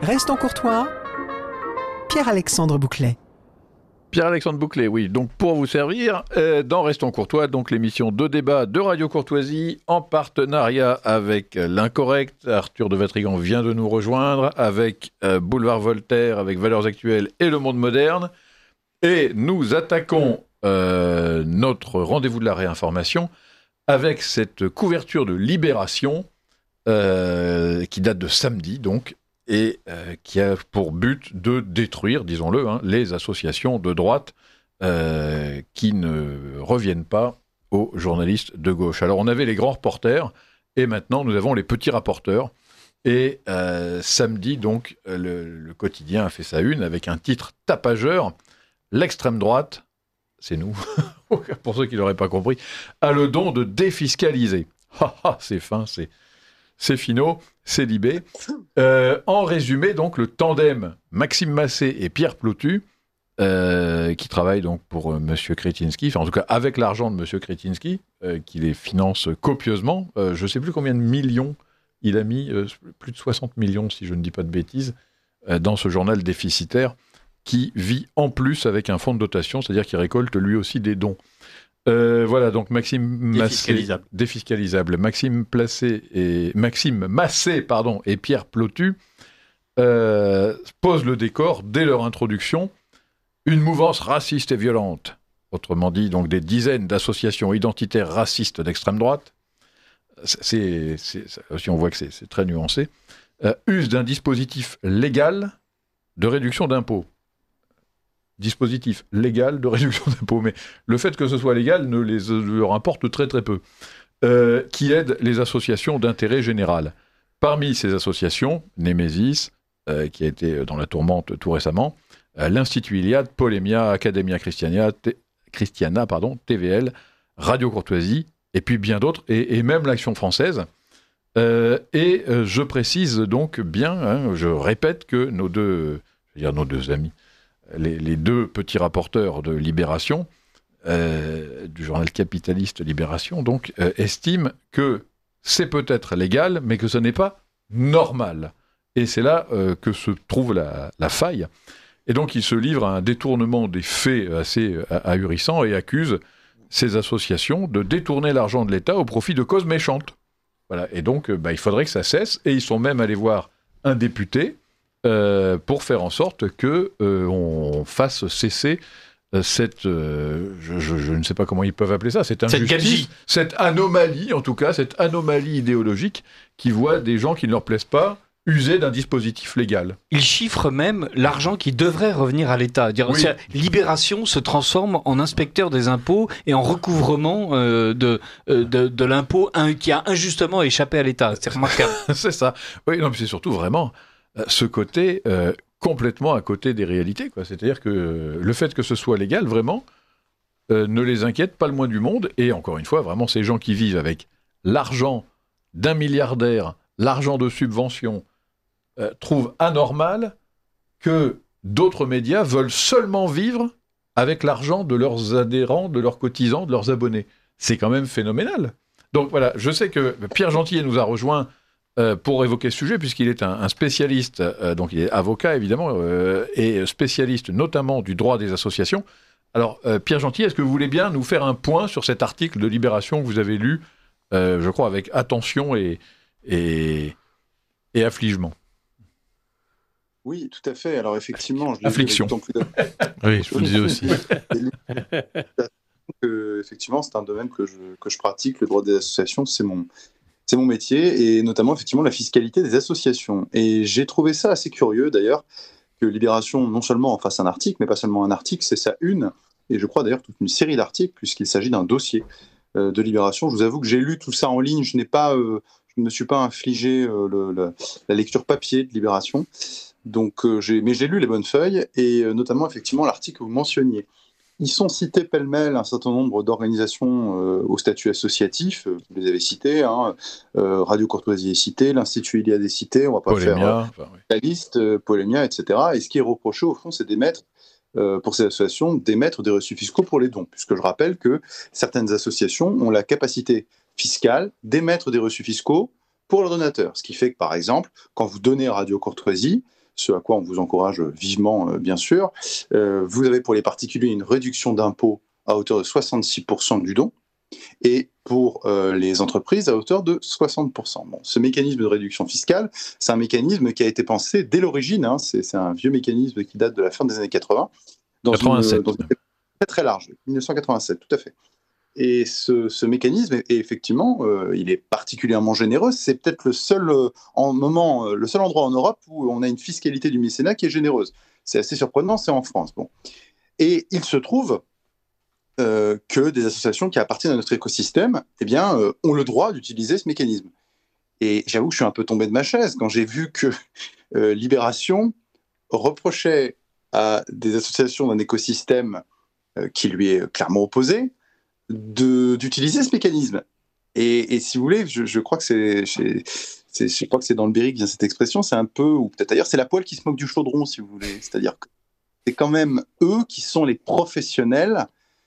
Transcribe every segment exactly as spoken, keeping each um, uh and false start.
Restons courtois, Pierre-Alexandre Bouclet. Pierre-Alexandre Bouclet, oui, donc pour vous servir, euh, dans Restons Courtois, donc l'émission de débat de Radio Courtoisie, en partenariat avec l'Incorrect. Arthur de Vatrigan vient de nous rejoindre, avec euh, Boulevard Voltaire, avec Valeurs Actuelles et Le Monde Moderne. Et nous attaquons euh, notre rendez-vous de la réinformation avec cette couverture de Libération, euh, qui date de samedi, donc, et euh, qui a pour but de détruire, disons-le, hein, les associations de droite euh, qui ne reviennent pas aux journalistes de gauche. Alors on avait les grands reporters, et maintenant nous avons les petits rapporteurs. Et euh, samedi, donc, le, le quotidien a fait sa une avec un titre tapageur. L'extrême droite, c'est nous, pour ceux qui ne l'auraient pas compris, a le don de défiscaliser. Ha ha, c'est fin, c'est... C'est finot, c'est libé. Euh, en résumé, donc, le tandem Maxime Massé et Pierre Plotu, euh, qui travaillent donc pour euh, M. Kretinsky, enfin en tout cas avec l'argent de M. Kretinsky, euh, qui les finance copieusement. Euh, je ne sais plus combien de millions il a mis, euh, plus de soixante millions si je ne dis pas de bêtises, euh, dans ce journal déficitaire, qui vit en plus avec un fonds de dotation, c'est-à-dire qu'il récolte lui aussi des dons. Euh, voilà, donc Maxime Massé, défiscalisable. défiscalisable. Maxime Placé et Maxime Massé, pardon, et Pierre Plotu euh, posent le décor dès leur introduction. Une mouvance raciste et violente, autrement dit, donc des dizaines d'associations identitaires racistes d'extrême droite. C'est, c'est, c'est aussi on voit que c'est, c'est très nuancé. Euh, use d'un dispositif légal de réduction d'impôts. Dispositif légal de réduction d'impôts, mais le fait que ce soit légal ne les, leur importe très très peu, euh, qui aide les associations d'intérêt général. Parmi ces associations, Némésis, euh, qui a été dans la tourmente tout récemment, euh, l'Institut Iliade, Polémia, Academia Christiana, T- Christiana pardon, T V L, Radio Courtoisie, et puis bien d'autres, et, et même l'Action française. Euh, et euh, je précise donc bien, hein, je répète que nos deux, je veux dire nos deux amis, Les, les deux petits rapporteurs de Libération, euh, du journal capitaliste Libération, donc, euh, estiment que c'est peut-être légal, mais que ce n'est pas normal. Et c'est là euh, que se trouve la, la faille. Et donc, ils se livrent à un détournement des faits assez euh, ahurissant et accusent ces associations de détourner l'argent de l'État au profit de causes méchantes. Voilà. Et donc, euh, bah, il faudrait que ça cesse. Et ils sont même allés voir un député Euh, pour faire en sorte qu'on euh, fasse cesser euh, cette, euh, je, je, je ne sais pas comment ils peuvent appeler ça, cette injustice, cette, cette anomalie, en tout cas, cette anomalie idéologique qui voit des gens qui ne leur plaisent pas user d'un dispositif légal. Il chiffre même l'argent qui devrait revenir à l'État. Dire, oui. Libération se transforme en inspecteur des impôts et en recouvrement euh, de, euh, de, de l'impôt un, qui a injustement échappé à l'État. C'est remarquable. C'est ça. Oui, non, mais c'est surtout vraiment ce côté euh, complètement à côté des réalités, quoi. C'est-à-dire que euh, le fait que ce soit légal, vraiment, euh, ne les inquiète pas le moins du monde. Et encore une fois, vraiment, ces gens qui vivent avec l'argent d'un milliardaire, l'argent de subvention, euh, trouvent anormal que d'autres médias veulent seulement vivre avec l'argent de leurs adhérents, de leurs cotisants, de leurs abonnés. C'est quand même phénoménal. Donc voilà, je sais que Pierre Gentillet nous a rejoints Euh, pour évoquer ce sujet, puisqu'il est un, un spécialiste, euh, donc il est avocat évidemment, euh, et spécialiste notamment du droit des associations. Alors, euh, Pierre Gentillet, est-ce que vous voulez bien nous faire un point sur cet article de Libération que vous avez lu, euh, je crois, avec attention et, et, et affligement? Oui, tout à fait. Alors effectivement, je affliction. Plus oui, je vous le disais aussi. que, effectivement, c'est un domaine que je, que je pratique, le droit des associations, c'est mon C'est mon métier, et notamment effectivement la fiscalité des associations. Et j'ai trouvé ça assez curieux d'ailleurs, que Libération non seulement en fasse un article, mais pas seulement un article, c'est sa une, et je crois d'ailleurs toute une série d'articles, puisqu'il s'agit d'un dossier euh, de Libération. Je vous avoue que j'ai lu tout ça en ligne, je n'ai pas, euh, je ne me suis pas infligé euh, le, le, la lecture papier de Libération, donc, euh, j'ai, mais j'ai lu les bonnes feuilles, et euh, notamment effectivement l'article que vous mentionniez. Ils sont cités pêle-mêle un certain nombre d'organisations euh, au statut associatif, euh, vous les avez citées, hein, euh, Radio Courtoisie est cité, l'Institut Iliade est cité, on ne va pas Polémia, faire euh, enfin, oui. la liste, euh, Polémia, et cetera. Et ce qui est reproché au fond, c'est d'émettre, euh, pour ces associations, d'émettre des reçus fiscaux pour les dons, puisque je rappelle que certaines associations ont la capacité fiscale d'émettre des reçus fiscaux pour leurs donateurs. Ce qui fait que, par exemple, quand vous donnez à Radio Courtoisie, ce à quoi on vous encourage vivement, euh, bien sûr. Euh, vous avez pour les particuliers une réduction d'impôt à hauteur de soixante-six pour cent du don, et pour euh, les entreprises à hauteur de soixante pour cent. Bon, ce mécanisme de réduction fiscale, c'est un mécanisme qui a été pensé dès l'origine, hein, c'est, c'est un vieux mécanisme qui date de la fin des années quatre-vingts, dans quatre-vingt-sept. Une, dans une très très large, dix-neuf cent quatre-vingt-sept, tout à fait. Et ce, ce mécanisme, est, effectivement, euh, il est particulièrement généreux. C'est peut-être le seul, euh, en moment, euh, le seul endroit en Europe où on a une fiscalité du mécénat qui est généreuse. C'est assez surprenant, c'est en France. Bon. Et il se trouve euh, que des associations qui appartiennent à notre écosystème eh bien, euh, ont le droit d'utiliser ce mécanisme. Et j'avoue que je suis un peu tombé de ma chaise quand j'ai vu que euh, Libération reprochait à des associations d'un écosystème euh, qui lui est clairement opposé de, d'utiliser ce mécanisme. Et, et si vous voulez, je, je crois que c'est, c'est, c'est, je crois que c'est dans le Berry que vient cette expression, c'est un peu, ou peut-être ailleurs, c'est la poêle qui se moque du chaudron, si vous voulez. C'est-à-dire que c'est quand même eux qui sont les professionnels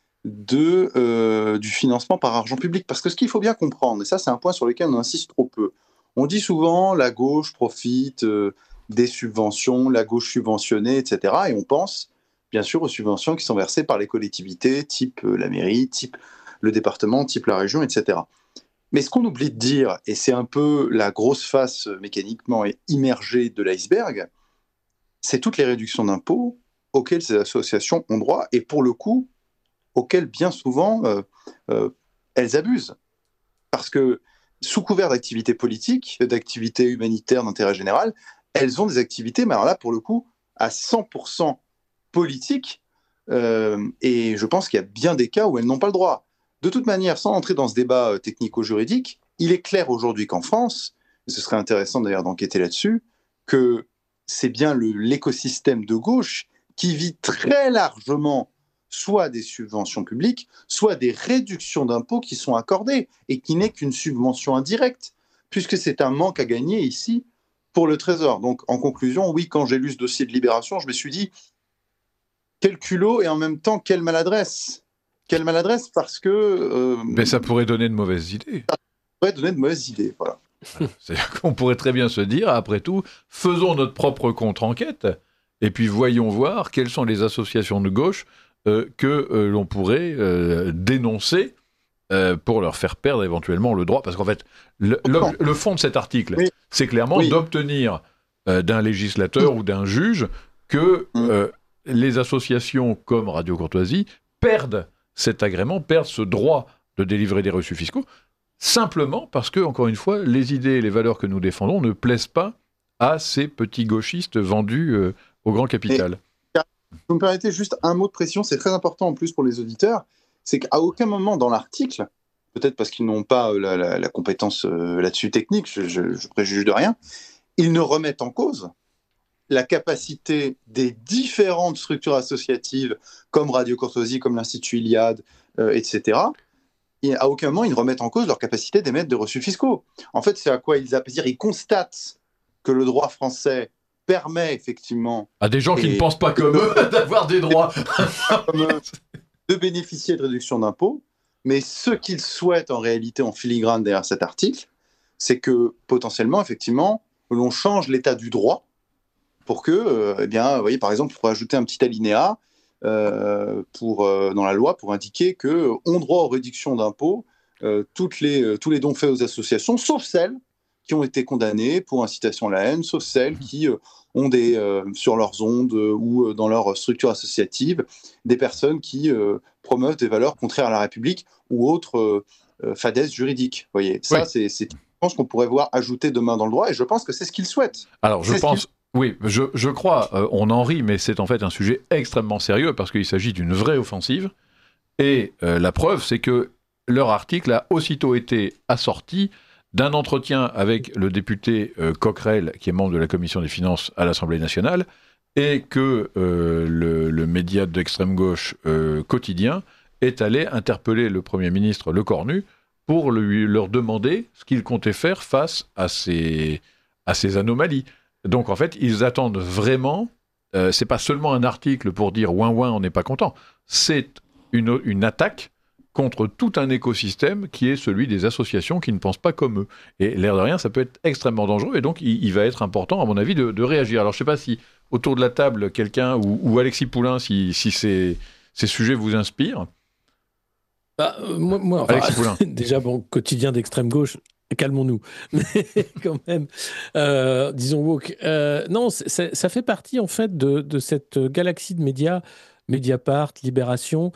de, euh, du financement par argent public. Parce que ce qu'il faut bien comprendre, et ça c'est un point sur lequel on insiste trop peu, on dit souvent la gauche profite euh, des subventions, la gauche subventionnée, et cetera. Et on pense bien sûr aux subventions qui sont versées par les collectivités, type euh, la mairie, type le département, type la région, et cetera. Mais ce qu'on oublie de dire, et c'est un peu la grosse face euh, mécaniquement immergée de l'iceberg, c'est toutes les réductions d'impôts auxquelles ces associations ont droit, et pour le coup, auxquelles bien souvent euh, euh, elles abusent. Parce que sous couvert d'activités politiques, d'activités humanitaires d'intérêt général, elles ont des activités, mais alors là, pour le coup, à cent pour cent politiques, euh, et je pense qu'il y a bien des cas où elles n'ont pas le droit. De toute manière, sans entrer dans ce débat euh, technico-juridique, il est clair aujourd'hui qu'en France, et ce serait intéressant d'ailleurs d'enquêter là-dessus, que c'est bien le, l'écosystème de gauche qui vit très largement soit des subventions publiques, soit des réductions d'impôts qui sont accordées, et qui n'est qu'une subvention indirecte, puisque c'est un manque à gagner ici pour le Trésor. Donc, en conclusion, oui, quand j'ai lu ce dossier de Libération, je me suis dit, quel culot et en même temps, quelle maladresse. Quelle maladresse, parce que... Euh, Mais ça pourrait donner de mauvaises idées. Ça pourrait donner de mauvaises idées, voilà. C'est-à-dire qu'on pourrait très bien se dire, après tout, faisons notre propre contre-enquête, et puis voyons voir quelles sont les associations de gauche Euh, que euh, l'on pourrait euh, dénoncer euh, pour leur faire perdre éventuellement le droit. Parce qu'en fait, le, le, le fond de cet article, oui. c'est clairement oui. d'obtenir euh, d'un législateur oui. ou d'un juge que euh, les associations comme Radio Courtoisie perdent cet agrément, perdent ce droit de délivrer des reçus fiscaux, simplement parce que, encore une fois, les idées et les valeurs que nous défendons ne plaisent pas à ces petits gauchistes vendus euh, au grand capital. Et... Vous me permettez juste un mot de précision, c'est très important en plus pour les auditeurs, c'est qu'à aucun moment dans l'article, peut-être parce qu'ils n'ont pas la, la, la compétence euh, là-dessus technique, je, je, je préjuge de rien, ils ne remettent en cause la capacité des différentes structures associatives, comme Radio Courtoisie, comme l'Institut Iliade, euh, et cetera. Et à aucun moment, ils ne remettent en cause leur capacité d'émettre des reçus fiscaux. En fait, c'est à quoi ils appellent, ils constatent que le droit français permet effectivement... À des gens qui et, ne pensent pas comme eux d'avoir des droits. de bénéficier de réduction d'impôts, mais ce qu'ils souhaitent en réalité en filigrane derrière cet article, c'est que potentiellement, effectivement, l'on change l'état du droit pour que, euh, eh bien, vous voyez, par exemple, il faudrait ajouter un petit alinéa euh, pour, euh, dans la loi pour indiquer qu'on ont droit aux réductions d'impôts euh, toutes les, euh, tous les dons faits aux associations, sauf celles qui ont été condamnés pour incitation à la haine, sauf celles qui euh, ont des, euh, sur leurs ondes euh, ou euh, dans leur structure associative des personnes qui euh, promeuvent des valeurs contraires à la République ou autres euh, euh, fadaises juridiques. Vous voyez, ça, oui. c'est, c'est je pense qu'on pourrait voir ajouter demain dans le droit, et je pense que c'est ce qu'ils souhaitent. Alors, je c'est pense... Oui, je, je crois, euh, on en rit, mais c'est en fait un sujet extrêmement sérieux parce qu'il s'agit d'une vraie offensive. Et euh, la preuve, c'est que leur article a aussitôt été assorti d'un entretien avec le député euh, Coquerel, qui est membre de la Commission des Finances à l'Assemblée nationale, et que euh, le, le média d'extrême gauche euh, quotidien est allé interpeller le Premier ministre Le Cornu pour lui, leur demander ce qu'il comptait faire face à ces, à ces anomalies. Donc en fait, ils attendent vraiment, euh, c'est pas seulement un article pour dire ouin ouin, on n'est pas content, c'est une, une attaque contre tout un écosystème qui est celui des associations qui ne pensent pas comme eux. Et l'air de rien, ça peut être extrêmement dangereux, et donc il, il va être important, à mon avis, de, de réagir. Alors je ne sais pas si autour de la table, quelqu'un, ou, ou Alexis Poulain, si, si ces, ces sujets vous inspirent. Bah, euh, moi, moi enfin, Alexis Poulain. Déjà, bon, quotidien d'extrême gauche, calmons-nous. Mais quand même, euh, disons woke. Euh, non, c'est, c'est, ça fait partie en fait de, de cette galaxie de médias, Mediapart, Libération,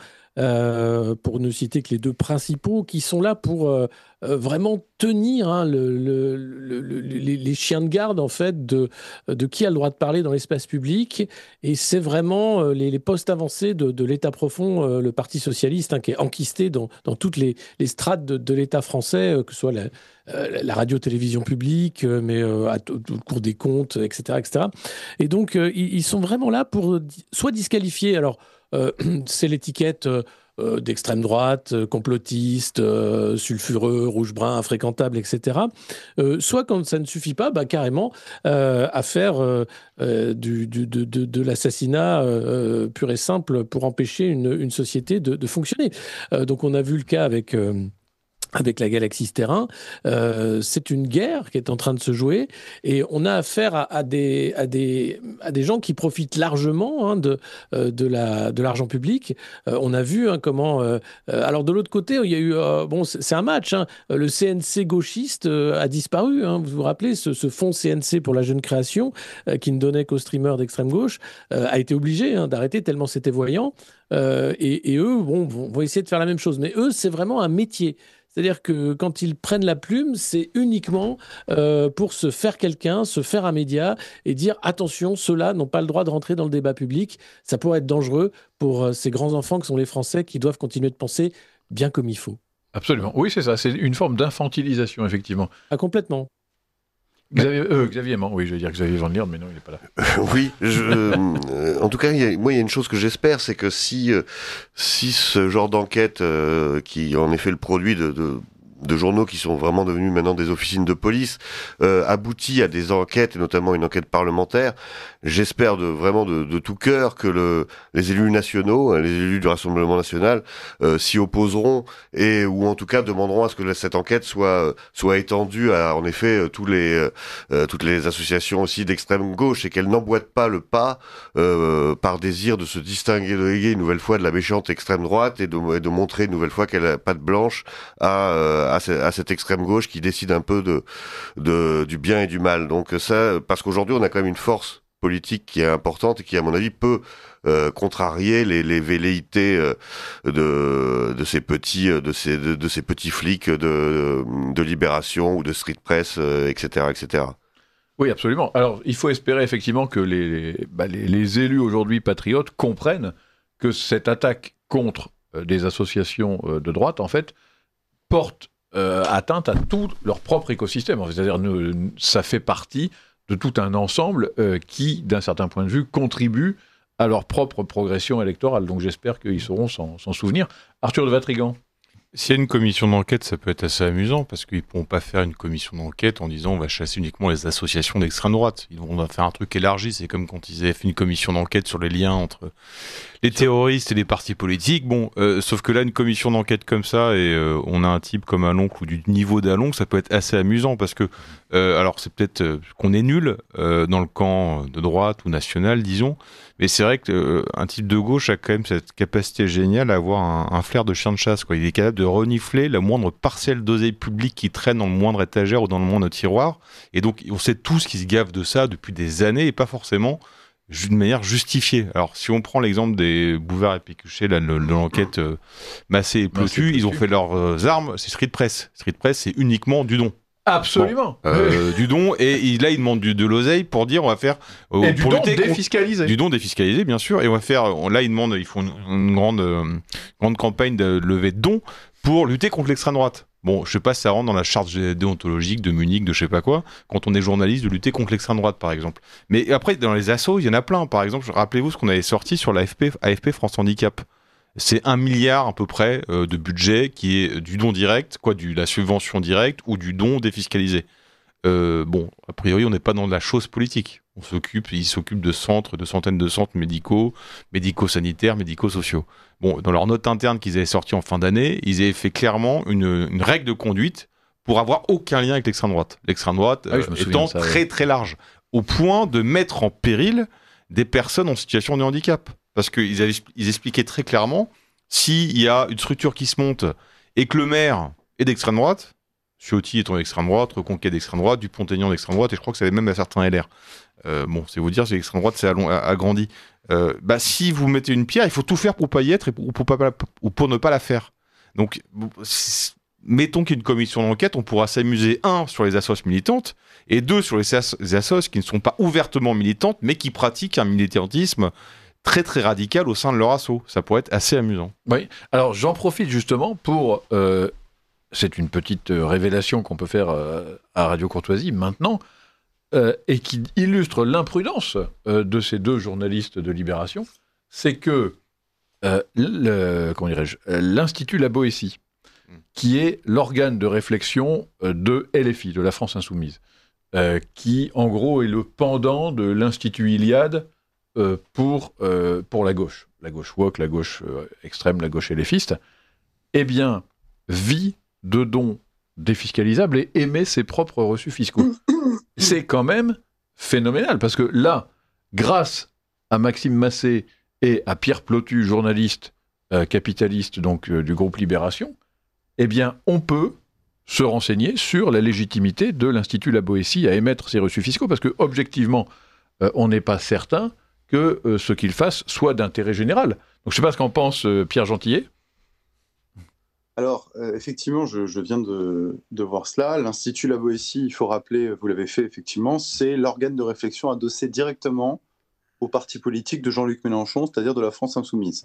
euh, pour ne citer que les deux principaux, qui sont là pour euh, euh, vraiment tenir hein, le, le, le, le, les, les chiens de garde en fait de, de qui a le droit de parler dans l'espace public. Et c'est vraiment euh, les, les postes avancés de, de l'État profond, euh, le Parti socialiste, hein, qui est enquisté dans, dans toutes les, les strates de, de l'État français, euh, que ce soit la, euh, la radio-télévision publique, euh, mais euh, à, au, au cours des comptes, et cetera, et cetera. Et donc, euh, ils, ils sont vraiment là pour di- soit disqualifier. Alors, Euh, c'est l'étiquette euh, euh, d'extrême droite, euh, complotiste, euh, sulfureux, rouge-brun, infréquentable, et cetera. Euh, soit quand ça ne suffit pas, bah, carrément euh, à faire euh, euh, du, du, de, de, de l'assassinat euh, pur et simple pour empêcher une, une société de, de fonctionner. Euh, donc on a vu le cas avec... Euh, avec la galaxie Terrain, euh, c'est une guerre qui est en train de se jouer et on a affaire à, à, des, à, des, à des gens qui profitent largement hein, de, euh, de, la, de l'argent public. Euh, on a vu hein, comment... Euh, euh, alors de l'autre côté, il y a eu... Euh, bon, c'est, c'est un match. Hein, le C N C gauchiste euh, a disparu. Hein, vous vous rappelez, ce, ce fonds C N C pour la jeune création euh, qui ne donnait qu'aux streamers d'extrême gauche euh, a été obligé hein, d'arrêter tellement c'était voyant. Euh, et, et eux, bon, vont, vont essayer de faire la même chose. Mais eux, c'est vraiment un métier. C'est-à-dire que quand ils prennent la plume, c'est uniquement euh, pour se faire quelqu'un, se faire un média et dire attention, ceux-là n'ont pas le droit de rentrer dans le débat public. Ça pourrait être dangereux pour euh, ces grands enfants que sont les Français qui doivent continuer de penser bien comme il faut. Absolument. Oui, c'est ça. C'est une forme d'infantilisation, effectivement. Ah, complètement. Xavier, euh, Xavier Aimant, oui, je vais dire Xavier Van Lierde, mais non, il n'est pas là. Oui, je, euh, en tout cas, il y a, moi, il y a une chose que j'espère, c'est que si, euh, si ce genre d'enquête, euh, qui est en effet le produit de, de, de journaux qui sont vraiment devenus maintenant des officines de police, euh, aboutit à des enquêtes, et notamment une enquête parlementaire, j'espère de, vraiment de, de tout cœur que le, les élus nationaux, les élus du Rassemblement national, euh, s'y opposeront et ou en tout cas demanderont à ce que cette enquête soit soit étendue à en effet tous les euh, toutes les associations aussi d'extrême gauche et qu'elle n'emboîte pas le pas euh, par désir de se distinguer une nouvelle fois de la méchante extrême droite et de, de montrer une nouvelle fois qu'elle a patte blanche à, à à cette extrême gauche qui décide un peu de, de du bien et du mal. Donc ça, parce qu'aujourd'hui on a quand même une force politique qui est importante et qui, à mon avis, peut euh, contrarier les, les velléités euh, de, de ces petits, de ces, de, de ces petits flics de, de Libération ou de Street Press, euh, et cetera, et cetera. Oui, absolument. Alors, il faut espérer effectivement que les, bah, les, les élus aujourd'hui patriotes comprennent que cette attaque contre euh, des associations euh, de droite, en fait, porte euh, atteinte à tout leur propre écosystème. C'est-à-dire, nous, ça fait partie de tout un ensemble euh, qui, d'un certain point de vue, contribue à leur propre progression électorale. Donc j'espère qu'ils sauront s'en, s'en souvenir. Arthur de Vatrigan. S'il y a une commission d'enquête, ça peut être assez amusant, parce qu'ils ne pourront pas faire une commission d'enquête en disant on va chasser uniquement les associations d'extrême droite. Ils vont faire un truc élargi, c'est comme quand ils avaient fait une commission d'enquête sur les liens entre les terroristes et les partis politiques. Bon, euh, sauf que là, une commission d'enquête comme ça, et euh, on a un type comme Aloncle ou du niveau d'Aloncle, ça peut être assez amusant, parce que, euh, alors c'est peut-être euh, qu'on est nul euh, dans le camp de droite ou national, disons, mais c'est vrai qu'un euh, type de gauche a quand même cette capacité géniale à avoir un, un flair de chien de chasse, quoi. Il est capable de renifler la moindre parcelle d'oseille publique qui traîne dans le moindre étagère ou dans le moindre tiroir. Et donc, on sait tous qu'ils se gavent de ça depuis des années et pas forcément d'une manière justifiée. Alors, si on prend l'exemple des Bouvard et Pécuchet, là, de l'enquête euh, Massé et Plotu, ils ont fait leurs euh, armes, c'est Street Press. Street Press, c'est uniquement du don. Absolument. Bon, euh, du don, et il, là, il demande du, de l'oseille pour dire on va faire. Euh, et du pour don lutter défiscalisé. Contre, du don défiscalisé, bien sûr. Et on va faire. Là, ils demandent, ils font une, une grande, euh, grande campagne de levée de dons pour lutter contre l'extrême droite. Bon, je sais pas si ça rentre dans la charte déontologique de Munich, de je sais pas quoi, quand on est journaliste, de lutter contre l'extrême droite, par exemple. Mais après, dans les assos, il y en a plein. Par exemple, rappelez-vous ce qu'on avait sorti sur l'A F P, A F P France Handicap. C'est un milliard à peu près euh, de budget qui est du don direct, quoi, de la subvention directe ou du don défiscalisé. Euh, bon, a priori, on n'est pas dans de la chose politique. On s'occupe, ils s'occupent de centres, de centaines de centres médicaux, médico-sanitaires, médico-sociaux. Bon, dans leur note interne qu'ils avaient sortie en fin d'année, ils avaient fait clairement une, une règle de conduite pour avoir aucun lien avec l'extrême droite. L'extrême droite Ah oui, je me euh, souviens étant de ça, très ouais. très large, au point de mettre en péril des personnes en situation de handicap. Parce qu'ils avaient, ils expliquaient très clairement, s'il y a une structure qui se monte et que le maire est d'extrême droite, Ciotti étant d'extrême droite, Reconquête d'extrême droite, Dupont-Aignan d'extrême droite, et je crois que ça avait même à certains L R. Euh, bon, c'est vous dire si l'extrême droite s'est agrandie. Euh, bah, si vous mettez une pierre, il faut tout faire pour pas y être et pour, pour, pas, ou pour ne pas la faire. Donc, mettons qu'il y ait une commission d'enquête, on pourra s'amuser, un, sur les assos militantes, et deux, sur les, as- les assos qui ne sont pas ouvertement militantes, mais qui pratiquent un militantisme très très radical au sein de leur asso. Ça pourrait être assez amusant. Oui, alors j'en profite justement pour... Euh, c'est une petite révélation qu'on peut faire euh, à Radio Courtoisie maintenant, euh, et qui illustre l'imprudence euh, de ces deux journalistes de Libération, c'est que euh, le, comment dirais-je, l'Institut La Boétie, qui est l'organe de réflexion de L F I, de la France Insoumise, euh, qui en gros est le pendant de l'Institut Iliade euh, pour, euh, pour la gauche, la gauche woke, la gauche euh, extrême, la gauche LFiste, eh bien, vit de dons défiscalisables et émet ses propres reçus fiscaux. C'est quand même phénoménal, parce que là, grâce à Maxime Massé et à Pierre Plotu, journaliste euh, capitaliste donc, euh, du groupe Libération, eh bien, on peut se renseigner sur la légitimité de l'Institut La Boétie à émettre ses reçus fiscaux, parce que objectivement, euh, on n'est pas certain que euh, ce qu'il fasse soit d'intérêt général. Donc, je ne sais pas ce qu'en pense euh, Pierre Gentillet. Alors, euh, effectivement, je, je viens de, de voir cela. L'Institut La Boétie, il faut rappeler, vous l'avez fait effectivement, c'est l'organe de réflexion adossé directement au parti politique de Jean-Luc Mélenchon, c'est-à-dire de la France Insoumise.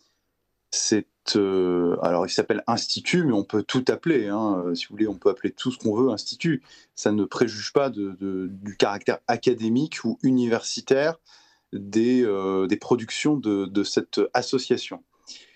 C'est, euh, alors, il s'appelle Institut, mais on peut tout appeler. Hein, si vous voulez, on peut appeler tout ce qu'on veut Institut. Ça ne préjuge pas de, de, du caractère académique ou universitaire des, euh, des productions de, de cette association.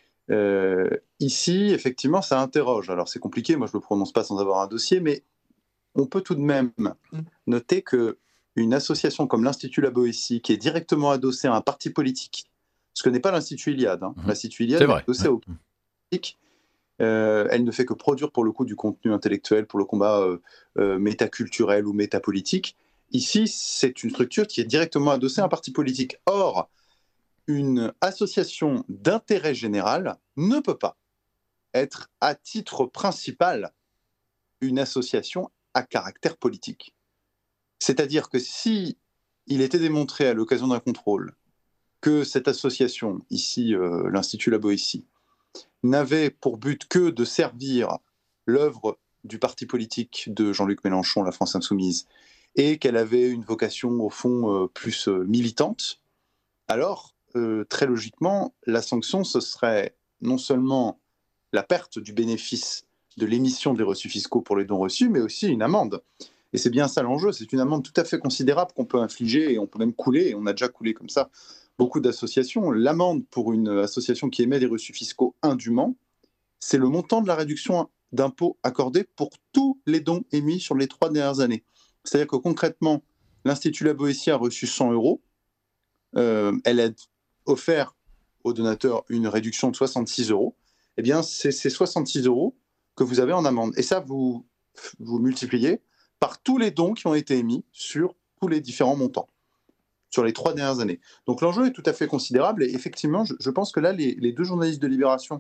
Euh, ici, effectivement, ça interroge. Alors, c'est compliqué, moi je ne le prononce pas sans avoir un dossier, mais on peut tout de même noter qu'une association comme l'Institut La Boétie, qui est directement adossée à un parti politique, ce que n'est pas l'Institut Iliade, hein. Mmh. L'Institut Iliade est adossé au parti politique, euh, elle ne fait que produire pour le coup du contenu intellectuel pour le combat euh, euh, métaculturel ou métapolitique. Ici, c'est une structure qui est directement adossée à un parti politique. Or, une association d'intérêt général ne peut pas être à titre principal une association à caractère politique. C'est-à-dire que si il était démontré à l'occasion d'un contrôle que cette association, ici euh, l'Institut La Boétie, n'avait pour but que de servir l'œuvre du parti politique de Jean-Luc Mélenchon, la France Insoumise, et qu'elle avait une vocation au fond euh, plus euh, militante, alors Euh, très logiquement, la sanction, ce serait non seulement la perte du bénéfice de l'émission des reçus fiscaux pour les dons reçus, mais aussi une amende. Et c'est bien ça l'enjeu, c'est une amende tout à fait considérable qu'on peut infliger, et on peut même couler, et on a déjà coulé comme ça beaucoup d'associations. L'amende pour une association qui émet des reçus fiscaux indûment, c'est le montant de la réduction d'impôt accordée pour tous les dons émis sur les trois dernières années. C'est-à-dire que concrètement, l'Institut La Boétie a reçu cent euros, euh, elle a offert aux donateurs une réduction de soixante-six euros, eh bien, c'est ces soixante-six euros que vous avez en amende. Et ça, vous, vous multipliez par tous les dons qui ont été émis sur tous les différents montants, sur les trois dernières années. Donc l'enjeu est tout à fait considérable, et effectivement, je, je pense que là, les, les deux journalistes de Libération,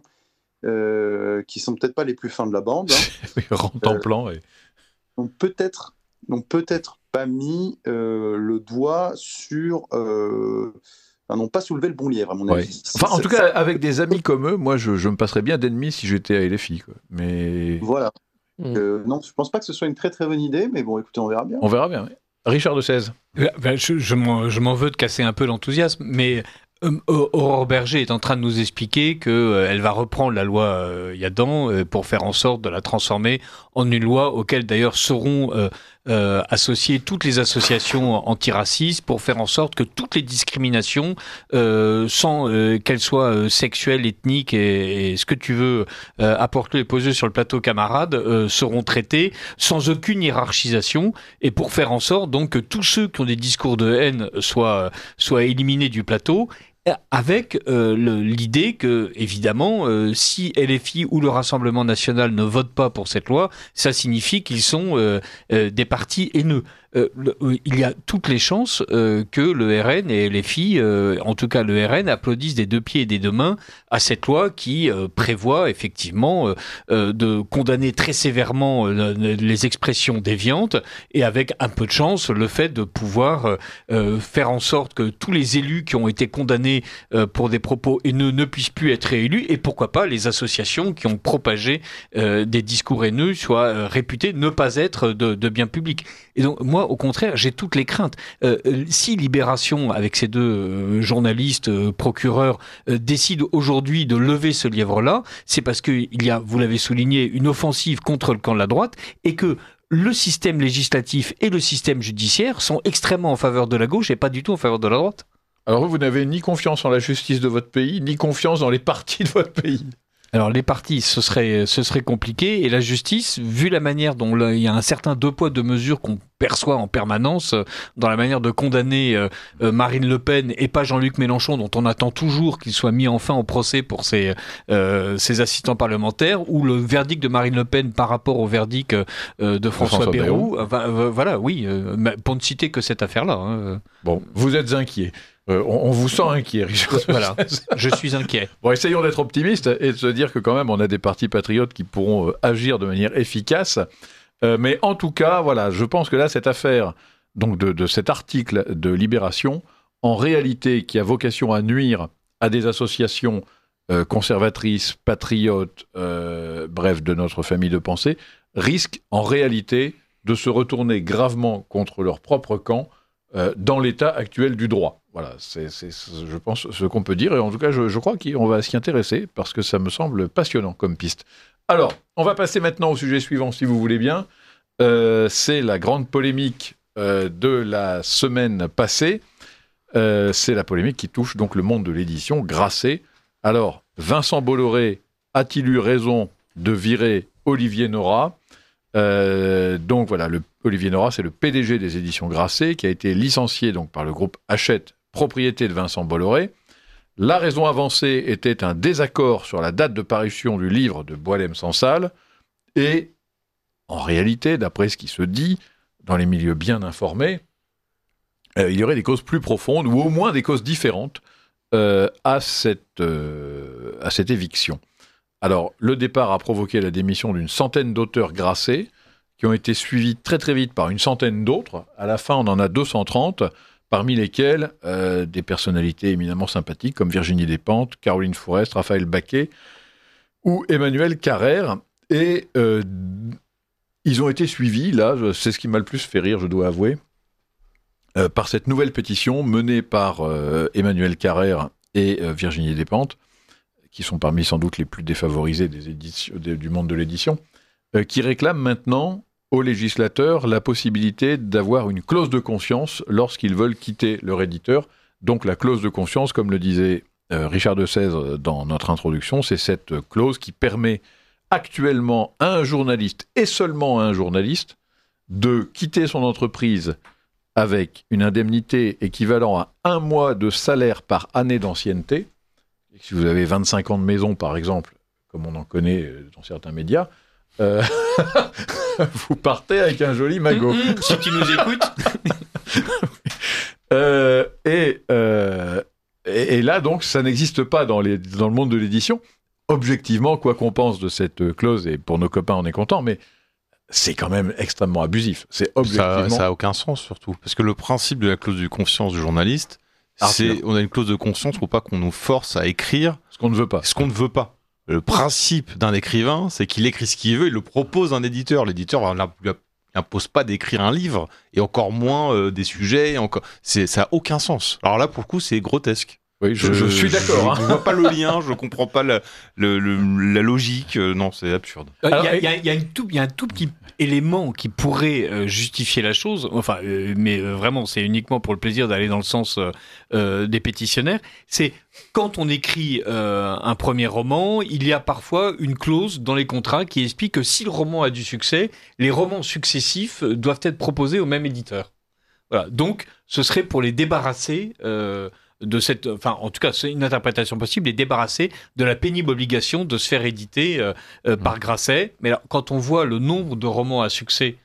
euh, qui sont peut-être pas les plus fins de la bande, hein, rentrent en plan, et... n'ont peut-être, n'ont peut-être pas mis euh, le doigt sur... Euh, Enfin, n'ont pas soulevé le bon lièvre, à mon avis. Ouais. Enfin, en tout cas, avec des amis comme eux, moi, je, je me passerais bien d'ennemis si j'étais à L F I. Quoi. Mais... Voilà. Mmh. Euh, non, je ne pense pas que ce soit une très très bonne idée, mais bon, écoutez, on verra bien. On verra bien, oui. Richard de Seize. Ben, je, je, m'en, je m'en veux de casser un peu l'enthousiasme, mais euh, Aurore Berger est en train de nous expliquer qu'elle euh, va reprendre la loi euh, Yadan euh, pour faire en sorte de la transformer en une loi auquel d'ailleurs seront euh, euh, associer toutes les associations antiracistes pour faire en sorte que toutes les discriminations, euh, sans euh, qu'elles soient euh, sexuelles, ethniques et, et ce que tu veux euh, apporter et poser sur le plateau, camarade, euh, seront traitées sans aucune hiérarchisation, et pour faire en sorte donc que tous ceux qui ont des discours de haine soient, soient éliminés du plateau, avec euh, le, l'idée que, évidemment, euh, si L F I ou le Rassemblement national ne votent pas pour cette loi, ça signifie qu'ils sont euh, euh, des partis haineux. Euh, le, il y a toutes les chances euh, que le R N et L F I, euh, en tout cas le R N, applaudissent des deux pieds et des deux mains à cette loi qui euh, prévoit effectivement euh, euh, de condamner très sévèrement euh, les expressions déviantes, et avec un peu de chance le fait de pouvoir euh, faire en sorte que tous les élus qui ont été condamnés euh, pour des propos haineux ne puissent plus être réélus, et pourquoi pas les associations qui ont propagé euh, des discours haineux soient euh, réputées ne pas être de, de bien public. Et donc moi, au contraire, j'ai toutes les craintes. Euh, si Libération, avec ces deux euh, journalistes, euh, procureurs, euh, décide aujourd'hui de lever ce lièvre-là, c'est parce qu'il y a, vous l'avez souligné, une offensive contre le camp de la droite, et que le système législatif et le système judiciaire sont extrêmement en faveur de la gauche et pas du tout en faveur de la droite. Alors vous, vous n'avez ni confiance en la justice de votre pays, ni confiance dans les partis de votre pays. Alors les partis, ce serait, ce serait compliqué, et la justice, vu la manière dont le, il y a un certain deux poids deux mesures qu'on perçoit en permanence euh, dans la manière de condamner euh, euh, Marine Le Pen et pas Jean-Luc Mélenchon, dont on attend toujours qu'il soit mis enfin au procès pour ses, euh, ses assistants parlementaires, ou le verdict de Marine Le Pen par rapport au verdict euh, de François, François Bayrou. Euh, euh, voilà, oui, euh, pour ne citer que cette affaire-là. Hein. Bon, vous êtes inquiet. Euh, on, on vous sent inquiet, Richard. Voilà, je suis inquiet. Bon, essayons d'être optimistes et de se dire que quand même on a des partis patriotes qui pourront euh, agir de manière efficace. Euh, mais en tout cas, voilà, je pense que là, cette affaire, donc de, de cet article de Libération, en réalité, qui a vocation à nuire à des associations euh, conservatrices, patriotes, euh, bref, de notre famille de pensée, risque en réalité de se retourner gravement contre leur propre camp euh, dans l'état actuel du droit. Voilà, c'est, c'est, je pense, ce qu'on peut dire. Et en tout cas, je, je crois qu'on va s'y intéresser parce que ça me semble passionnant comme piste. Alors, on va passer maintenant au sujet suivant, si vous voulez bien. Euh, c'est la grande polémique euh, de la semaine passée. Euh, c'est la polémique qui touche donc le monde de l'édition, Grasset. Alors, Vincent Bolloré a-t-il eu raison de virer Olivier Nora ? Euh, donc voilà, le, Olivier Nora, c'est le P D G des éditions Grasset, qui a été licencié donc, par le groupe Hachette, propriété de Vincent Bolloré. La raison avancée était un désaccord sur la date de parution du livre de Boualem-Sansal, et en réalité, d'après ce qui se dit, dans les milieux bien informés, euh, il y aurait des causes plus profondes, ou au moins des causes différentes, euh, à, cette, euh, à cette éviction. Alors, le départ a provoqué la démission d'une centaine d'auteurs Grasset, qui ont été suivis très très vite par une centaine d'autres. À la fin, on en a deux cent trente, parmi lesquels euh, des personnalités éminemment sympathiques, comme Virginie Despentes, Caroline Fourest, Raphaël Baquet ou Emmanuel Carrère. Et euh, ils ont été suivis, là, c'est ce qui m'a le plus fait rire, je dois avouer, euh, par cette nouvelle pétition menée par euh, Emmanuel Carrère et euh, Virginie Despentes, qui sont parmi sans doute les plus défavorisés des éditions, des, du monde de l'édition, euh, qui réclament maintenant aux législateurs la possibilité d'avoir une clause de conscience lorsqu'ils veulent quitter leur éditeur. Donc la clause de conscience, comme le disait euh, Richard de Sèze dans notre introduction, c'est cette clause qui permet actuellement à un journaliste, et seulement à un journaliste, de quitter son entreprise avec une indemnité équivalent à un mois de salaire par année d'ancienneté. Si vous avez vingt-cinq ans de maison, par exemple, comme on en connaît dans certains médias, euh, vous partez avec un joli magot. Mmh, mmh, si tu nous écoutes. euh, et, euh, et, et là, donc, ça n'existe pas dans, les, dans le monde de l'édition. Objectivement, quoi qu'on pense de cette clause, et pour nos copains, on est content, mais c'est quand même extrêmement abusif. C'est objectivement... Ça n'a aucun sens, surtout. Parce que le principe de la clause de conscience du journaliste, ah, c'est, c'est on a une clause de conscience pour pas qu'on nous force à écrire ce qu'on ne veut pas. Ce qu'on ne veut pas. Le principe d'un écrivain, c'est qu'il écrit ce qu'il veut, il le propose à un éditeur. L'éditeur ne lui impose pas d'écrire un livre, et encore moins euh, des sujets. Encore... C'est, ça n'a aucun sens. Alors là, pour le coup, c'est grotesque. Oui, je, je suis d'accord. Je ne hein. vois pas le lien, je ne comprends pas la, le, le, la logique. Euh, non, c'est absurde. Il Alors, y, a- et- il y a- il y a une tout- il y a un tout petit élément qui pourrait euh, justifier la chose, enfin, euh, mais euh, vraiment, c'est uniquement pour le plaisir d'aller dans le sens euh, euh, des pétitionnaires. C'est quand on écrit euh, un premier roman, il y a parfois une clause dans les contrats qui explique que si le roman a du succès, les romans successifs euh, doivent être proposés au même éditeur. Voilà. Donc, ce serait pour les débarrasser. Euh, de cette, enfin, en tout cas, c'est une interprétation possible, les débarrasser de la pénible obligation de se faire éditer euh, euh, par Grasset. Mais là, quand on voit le nombre de romans à succès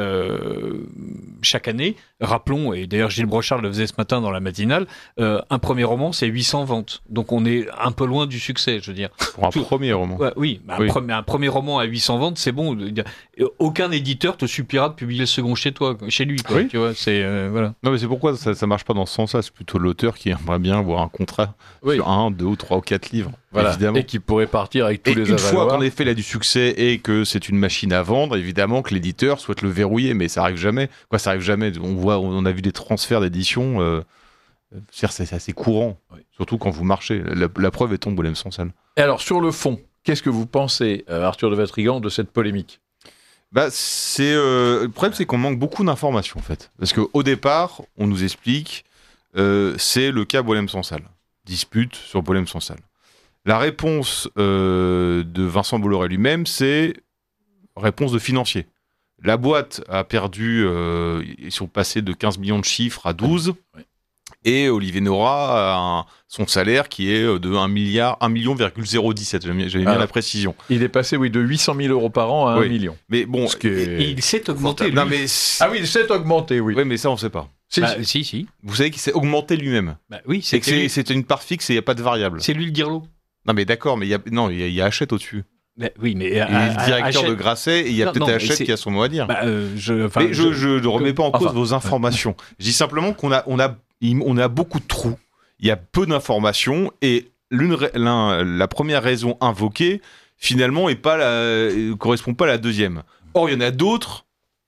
euh, chaque année, rappelons, et d'ailleurs Gilles Brochard le faisait ce matin dans la matinale, euh, un premier roman, c'est huit cents ventes. Donc on est un peu loin du succès, je veux dire. Pour un Tout- premier roman. Ouais, oui, mais un, Oui. Premier, un premier roman à huit cents ventes, c'est bon. Aucun éditeur te suppliera de publier le second chez toi, chez lui. Quoi, Oui. tu vois, c'est euh, voilà. Non, mais c'est pourquoi ça, ça marche pas dans ce sens-là. C'est plutôt l'auteur qui aimerait bien avoir un contrat Oui. sur un, deux ou trois ou quatre livres. Voilà. Évidemment. Et qui pourrait partir avec tous Et les une fois avaloirs. qu'en effet il a du succès et que c'est une machine à vendre, évidemment que l'éditeur souhaite le verrouiller, mais ça arrive jamais. Quoi, ça arrive jamais. On voit, on a vu des transferts d'édition. Euh, c'est c'est assez courant, Oui. surtout quand vous marchez. La, la preuve est tombe Boulem Sansal. Et alors, sur le fond, qu'est-ce que vous pensez, euh, Arthur de Vatrigan, de cette polémique ? Bah, c'est euh, le problème, c'est qu'on manque beaucoup d'informations en fait, parce qu'au départ, on nous explique, euh, c'est le cas Boulem Sansal, dispute sur Boulem Sansal. La réponse euh, de Vincent Bolloré lui-même, c'est réponse de financier. La boîte a perdu, euh, ils sont passés de quinze millions de chiffres à douze, Oui. et Olivier Nora a un- son salaire qui est de un milliard, un million virgule zéro dix-sept. J'avais mis- j'avais mis Alors. la précision. Il est passé, oui, de huit cent mille euros par an à Oui. un million. Mais bon, Ce qui est- Et il s'est augmenté. non, lui. mais Ah oui, il s'est augmenté, oui. oui, mais ça on sait pas. Si, Bah, si. si, si. Vous savez qu'il s'est augmenté lui-même. Bah, oui, C'est que c'était c'est lui. c'est une part fixe et il n'y a pas de variable. C'est lui le guirlot. Non, mais d'accord, mais il y a, non, il y a, il y a Hachette au-dessus. Bah, oui, mais Il est le directeur de Grasset et il y a Non, peut-être non, mais Hachette c'est- qui a son mot à dire. Bah, euh, je, enfin, mais je ne remets pas en cause enfin, vos informations. Je dis simplement qu'on a, on a, on a beaucoup de trous. Il y a peu d'informations et l'une, ra- l'un- la première raison invoquée, finalement, est pas la, ne correspond pas à la deuxième. Or, il y en a d'autres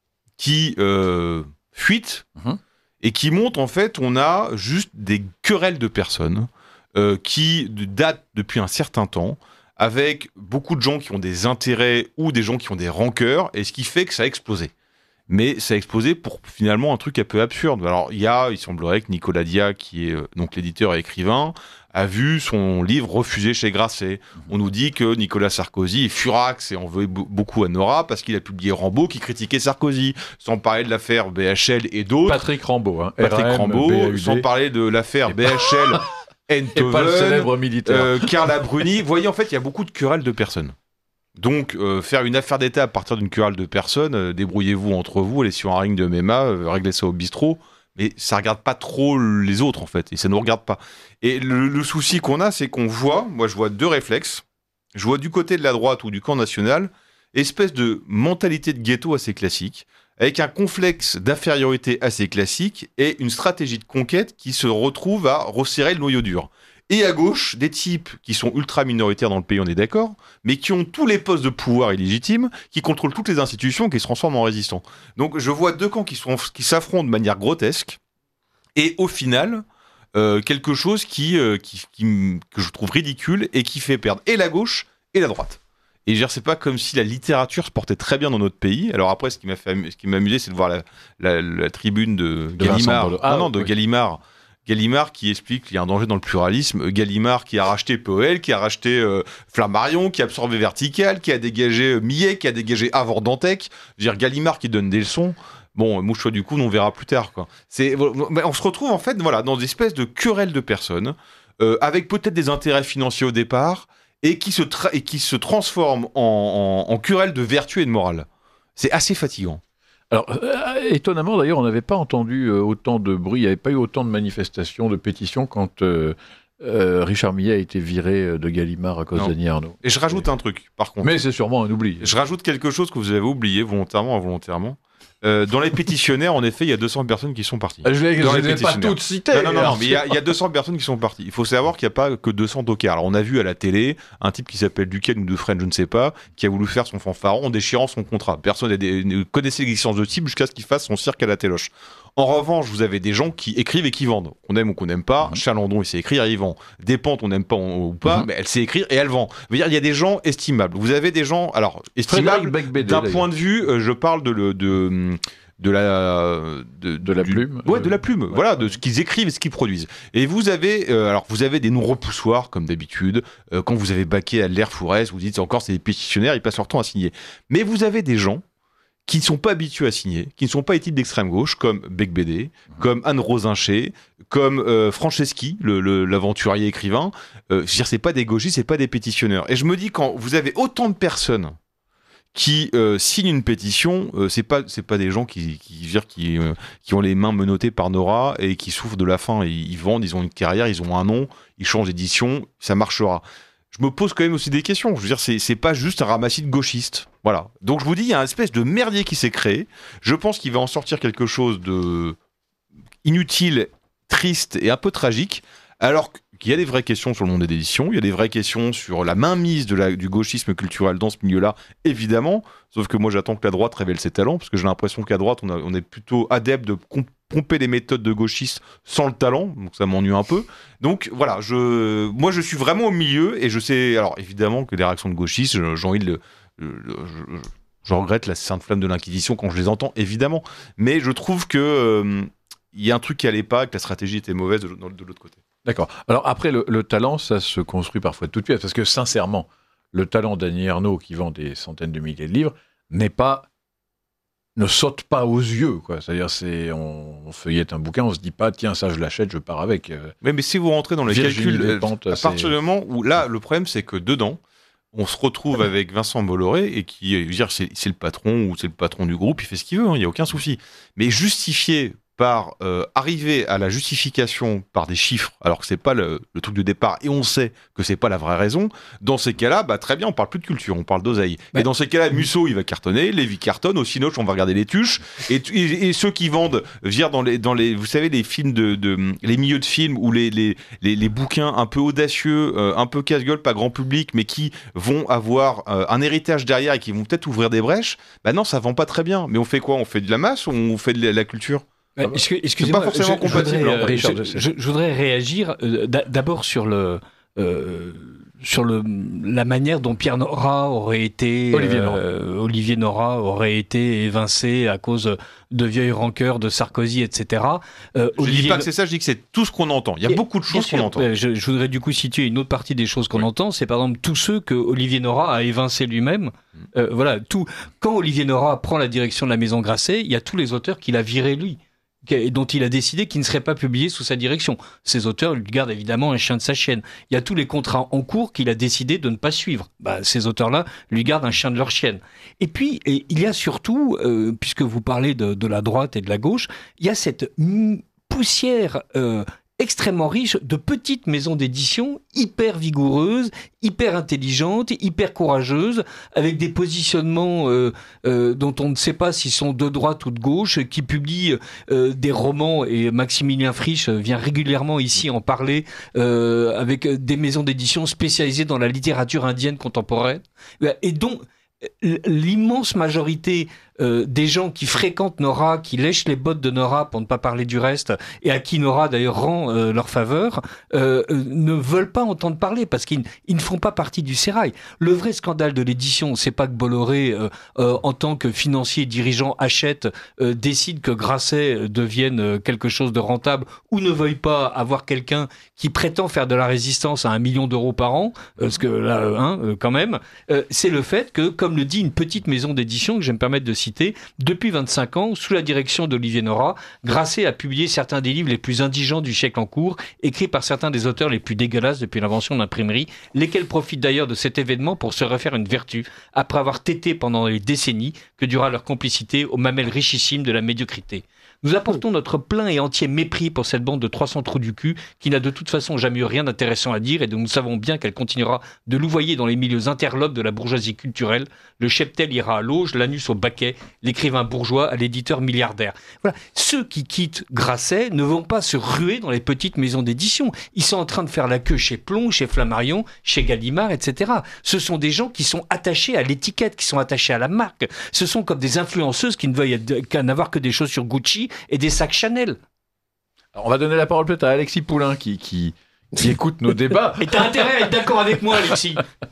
qui euh, fuitent Mhm. et qui montrent, en fait, on a juste des querelles de personnes euh, qui datent depuis un certain temps, avec beaucoup de gens qui ont des intérêts ou des gens qui ont des rancœurs, et ce qui fait que ça a explosé. Mais ça a explosé pour finalement un truc un peu absurde. Alors, il y a, il semblerait que Nicolas Dia, qui est euh, donc l'éditeur et écrivain, a vu son livre refusé chez Grasset. On nous dit que Nicolas Sarkozy est furax et en veut be- beaucoup à Nora parce qu'il a publié Rambo qui critiquait Sarkozy, sans parler de l'affaire B H L et d'autres. Patrick Rambaud. Hein. Patrick R M, Rambaud, B A U D, sans parler de l'affaire B H L, et pas le Enthoven, célèbre militaire. euh, Carla Bruni. Vous voyez, en fait, il y a beaucoup de querelles de personnes. Donc, euh, faire une affaire d'État à partir d'une querelle de personnes, euh, débrouillez-vous entre vous, allez sur un ring de M M A, euh, réglez ça au bistrot, mais ça regarde pas trop les autres, en fait, et ça nous regarde pas. Et le, le souci qu'on a, c'est qu'on voit, moi je vois deux réflexes, je vois du côté de la droite ou du camp national, espèce de mentalité de ghetto assez classique, avec un complexe d'infériorité assez classique, et une stratégie de conquête qui se retrouve à resserrer le noyau dur. Et à gauche, des types qui sont ultra minoritaires dans le pays, on est d'accord, mais qui ont tous les postes de pouvoir illégitimes, qui contrôlent toutes les institutions, qui se transforment en résistants. Donc je vois deux camps qui, sont, qui s'affrontent de manière grotesque, et au final, euh, quelque chose qui, euh, qui, qui m- que je trouve ridicule et qui fait perdre et la gauche et la droite. Et je veux dire, c'est pas comme si la littérature se portait très bien dans notre pays. Alors après, ce qui m'a fait amu- ce qui m'a amusé, c'est de voir la, la, la tribune de, De Vincent Gallimard. Bolloré. Ah, Ah, non, de oui. Gallimard. Gallimard qui explique qu'il y a un danger dans le pluralisme. Gallimard qui a racheté P O L, qui a racheté euh, Flammarion, qui a absorbé Vertical, qui a dégagé euh, Millet, qui a dégagé Avor Dantec. Je veux dire, Gallimard qui donne des leçons. Bon, mouche-toi du coup, on verra plus tard. Quoi. C'est, mais on se retrouve en fait voilà, dans des espèces de querelles de personnes, euh, avec peut-être des intérêts financiers au départ, et qui se, tra- et qui se transforment en, en, en querelles de vertu et de morale. C'est assez fatigant. Alors, euh, étonnamment d'ailleurs, on n'avait pas entendu euh, autant de bruit, il n'y avait pas eu autant de manifestations, de pétitions quand euh, euh, Richard Millet a été viré euh, de Gallimard à cause Non. d'Annie Arnaud. Et je rajoute un truc, par contre. Mais c'est sûrement un oubli. Je rajoute quelque chose que vous avez oublié volontairement, involontairement. Euh, dans les pétitionnaires, en effet, il y a deux cents personnes qui sont parties. Je ne les, Dans je les les ai pas pétitionnaires. toutes citées. Non, non, non, alors, non, mais il y, a- il y a deux cents personnes qui sont parties. Il faut savoir qu'il n'y a pas que deux cents tocards. Alors, on a vu à la télé un type qui s'appelle Duquesne ou Dufresne, je ne sais pas, qui a voulu faire son fanfaron en déchirant son contrat. Personne n'a- ne connaissait l'existence de type jusqu'à ce qu'il fasse son cirque à la téloche. En revanche, vous avez des gens qui écrivent et qui vendent. On aime ou qu'on n'aime pas. Chalandon, il sait écrire, il vend. Despentes, on n'aime pas ou pas, Mhm. mais elle sait écrire et elle vend. Je veux dire, il y a des gens estimables. Vous avez des gens, alors, estimables Frédéric Becbédé, d'un d'ailleurs. point de vue, euh, je parle de, le, de, de la... De, De la du- plume. Ouais, de la plume. Ouais. Voilà, de ce qu'ils écrivent et ce qu'ils produisent. Et vous avez, euh, alors, vous avez des noms repoussoirs, comme d'habitude. Euh, quand vous avez baqué à l'air Fourès, vous dites encore, c'est des pétitionnaires, ils passent leur temps à signer. Mais vous avez des gens qui ne sont pas habitués à signer, qui ne sont pas éthiques d'extrême gauche, comme Becbédé, comme Anne Rosincher, comme euh, Franceschi, le, le- l'aventurier écrivain. Euh, je veux dire, c'est pas des gauchistes, c'est pas des pétitionneurs. Et je me dis, quand vous avez autant de personnes qui euh, signent une pétition, euh, c'est pas c'est pas des gens qui qui, je veux dire, qui, euh, qui ont les mains menottées par Nora et qui souffrent de la faim. Ils, ils vendent, ils ont une carrière, ils ont un nom, ils changent d'édition, ça marchera. Je me pose quand même aussi des questions. Je veux dire, c'est, c'est pas juste un ramassis de gauchistes. Voilà. Donc je vous dis, il y a une espèce de merdier qui s'est créé. Je pense qu'il va en sortir quelque chose de inutile, triste et un peu tragique. Alors qu'il y a des vraies questions sur le monde des éditions, il y a des vraies questions sur la mainmise de la, du gauchisme culturel dans ce milieu-là, évidemment. Sauf que moi, j'attends que la droite révèle ses talents, parce que j'ai l'impression qu'à droite, on, a, on est plutôt adepte de comp- pomper les méthodes de gauchistes sans le talent, donc ça m'ennuie un peu. Donc voilà, je, moi je suis vraiment au milieu, et je sais, alors évidemment que des réactions de gauchistes, je- j'ai envie de le... le- le- je, je regrette la sainte flamme de l'Inquisition quand je les entends, évidemment. Mais je trouve que euh, il y a un truc qui allait pas, que la stratégie était mauvaise de, de, de l'autre côté. D'accord. Alors après, le, le talent, ça se construit parfois de toutes pièces, parce que sincèrement, le talent d'Annie Ernaux, qui vend des centaines de milliers de livres, n'est pas, ne saute pas aux yeux, quoi. C'est-à-dire, c'est, on, on feuillette un bouquin, on se dit pas, tiens, ça je l'achète, je pars avec. Euh, Mais, mais si vous rentrez dans les Virginie calculs, euh, Despentes, à c'est- partir du moment où là, le problème c'est que dedans, on se retrouve avec Vincent Bolloré et qui, je veux dire, c'est, c'est le patron ou c'est le patron du groupe, il fait ce qu'il veut, il n'y a aucun souci. Mais justifié par euh, arriver à la justification par des chiffres, alors que c'est pas le, le truc de départ, et on sait que c'est pas la vraie raison. Dans ces cas-là, bah très bien, on parle plus de culture, on parle d'oseille. Ouais. Et dans ces cas-là, Musso il va cartonner, Lévy cartonne, au Cinoche on va regarder les tuches, et, et, et ceux qui vendent, je veux dire, dans les, dans les, vous savez, les films de, de les milieux de films ou les, les, les, les bouquins un peu audacieux, euh, un peu casse-gueule, pas grand public, mais qui vont avoir euh, un héritage derrière et qui vont peut-être ouvrir des brèches. Bah non, ça vend pas très bien. Mais on fait quoi? On fait de la masse ou on fait de la, la culture? Euh, est-ce que- excusez-moi, pas forcément je- je compatible, voudrais, hein, euh, Richard, je, je sais. je- je voudrais réagir euh, d'a- d'abord sur le euh, sur le la manière dont Pierre Nora aurait été Olivier Nora. euh, Olivier Nora aurait été évincé à cause de vieilles rancœurs de Sarkozy, et cetera. Euh, Je Olivier dis pas que c'est ça, je dis que c'est tout ce qu'on entend. Il y a Et- beaucoup de bien choses sûr, qu'on entend. euh, Je, je voudrais du coup situer une autre partie des choses qu'on Oui. entend, c'est par exemple tous ceux que Olivier Nora a évincés lui-même. Euh, voilà, tout. Quand Olivier Nora prend la direction de la Maison Grasset, il y a tous les auteurs qu'il a virés lui, et dont il a décidé qu'ils ne seraient pas publiés sous sa direction. Ces auteurs lui gardent évidemment un chien de sa chienne. Il y a tous les contrats en cours qu'il a décidé de ne pas suivre. Bah, ces auteurs-là lui gardent un chien de leur chienne. Et puis, et il y a surtout, euh, puisque vous parlez de, de la droite et de la gauche, il y a cette mm, poussière euh, extrêmement riche de petites maisons d'édition hyper vigoureuses, hyper intelligentes, hyper courageuses, avec des positionnements euh, euh, dont on ne sait pas s'ils sont de droite ou de gauche, qui publient euh, des romans, et Maximilien Frisch vient régulièrement ici en parler, euh, avec des maisons d'édition spécialisées dans la littérature indienne contemporaine, et dont l'immense majorité euh, des gens qui fréquentent Nora, qui lèchent les bottes de Nora, pour ne pas parler du reste, et à qui Nora d'ailleurs rend euh, leur faveur, euh, euh, ne veulent pas entendre parler parce qu'ils ils ne font pas partie du sérail. Le vrai scandale de l'édition, c'est pas que Bolloré, euh, euh, en tant que financier dirigeant, achète, euh, décide que Grasset devienne euh, quelque chose de rentable, ou ne veuille pas avoir quelqu'un qui prétend faire de la résistance à un million d'euros par an, euh, parce que là, euh, hein, euh, quand même, euh, c'est le fait que, comme le dit une petite maison d'édition que je vais me permettre de citer, depuis vingt-cinq ans, sous la direction d'Olivier Nora, Grasset a publié certains des livres les plus indigents du siècle en cours, écrits par certains des auteurs les plus dégueulasses depuis l'invention de l'imprimerie, lesquels profitent d'ailleurs de cet événement pour se refaire une vertu, après avoir tété pendant les décennies que dura leur complicité aux mamelles richissimes de la médiocrité. Nous apportons notre plein et entier mépris pour cette bande de trois cents trous du cul qui n'a de toute façon jamais eu rien d'intéressant à dire et dont nous savons bien qu'elle continuera de louvoyer dans les milieux interlopes de la bourgeoisie culturelle. Le cheptel ira à l'auge, l'anus au baquet, l'écrivain bourgeois à l'éditeur milliardaire. Voilà. Ceux qui quittent Grasset ne vont pas se ruer dans les petites maisons d'édition. Ils sont en train de faire la queue chez Plon, chez Flammarion, chez Gallimard, et cetera. Ce sont des gens qui sont attachés à l'étiquette, qui sont attachés à la marque. Ce sont comme des influenceuses qui ne veulent n'avoir que des chaussures Gucci et des sacs Chanel. Alors, on va donner la parole peut-être à Alexis Poulain qui, qui, qui écoute nos débats. Et t'as intérêt à être d'accord avec moi, Alexis.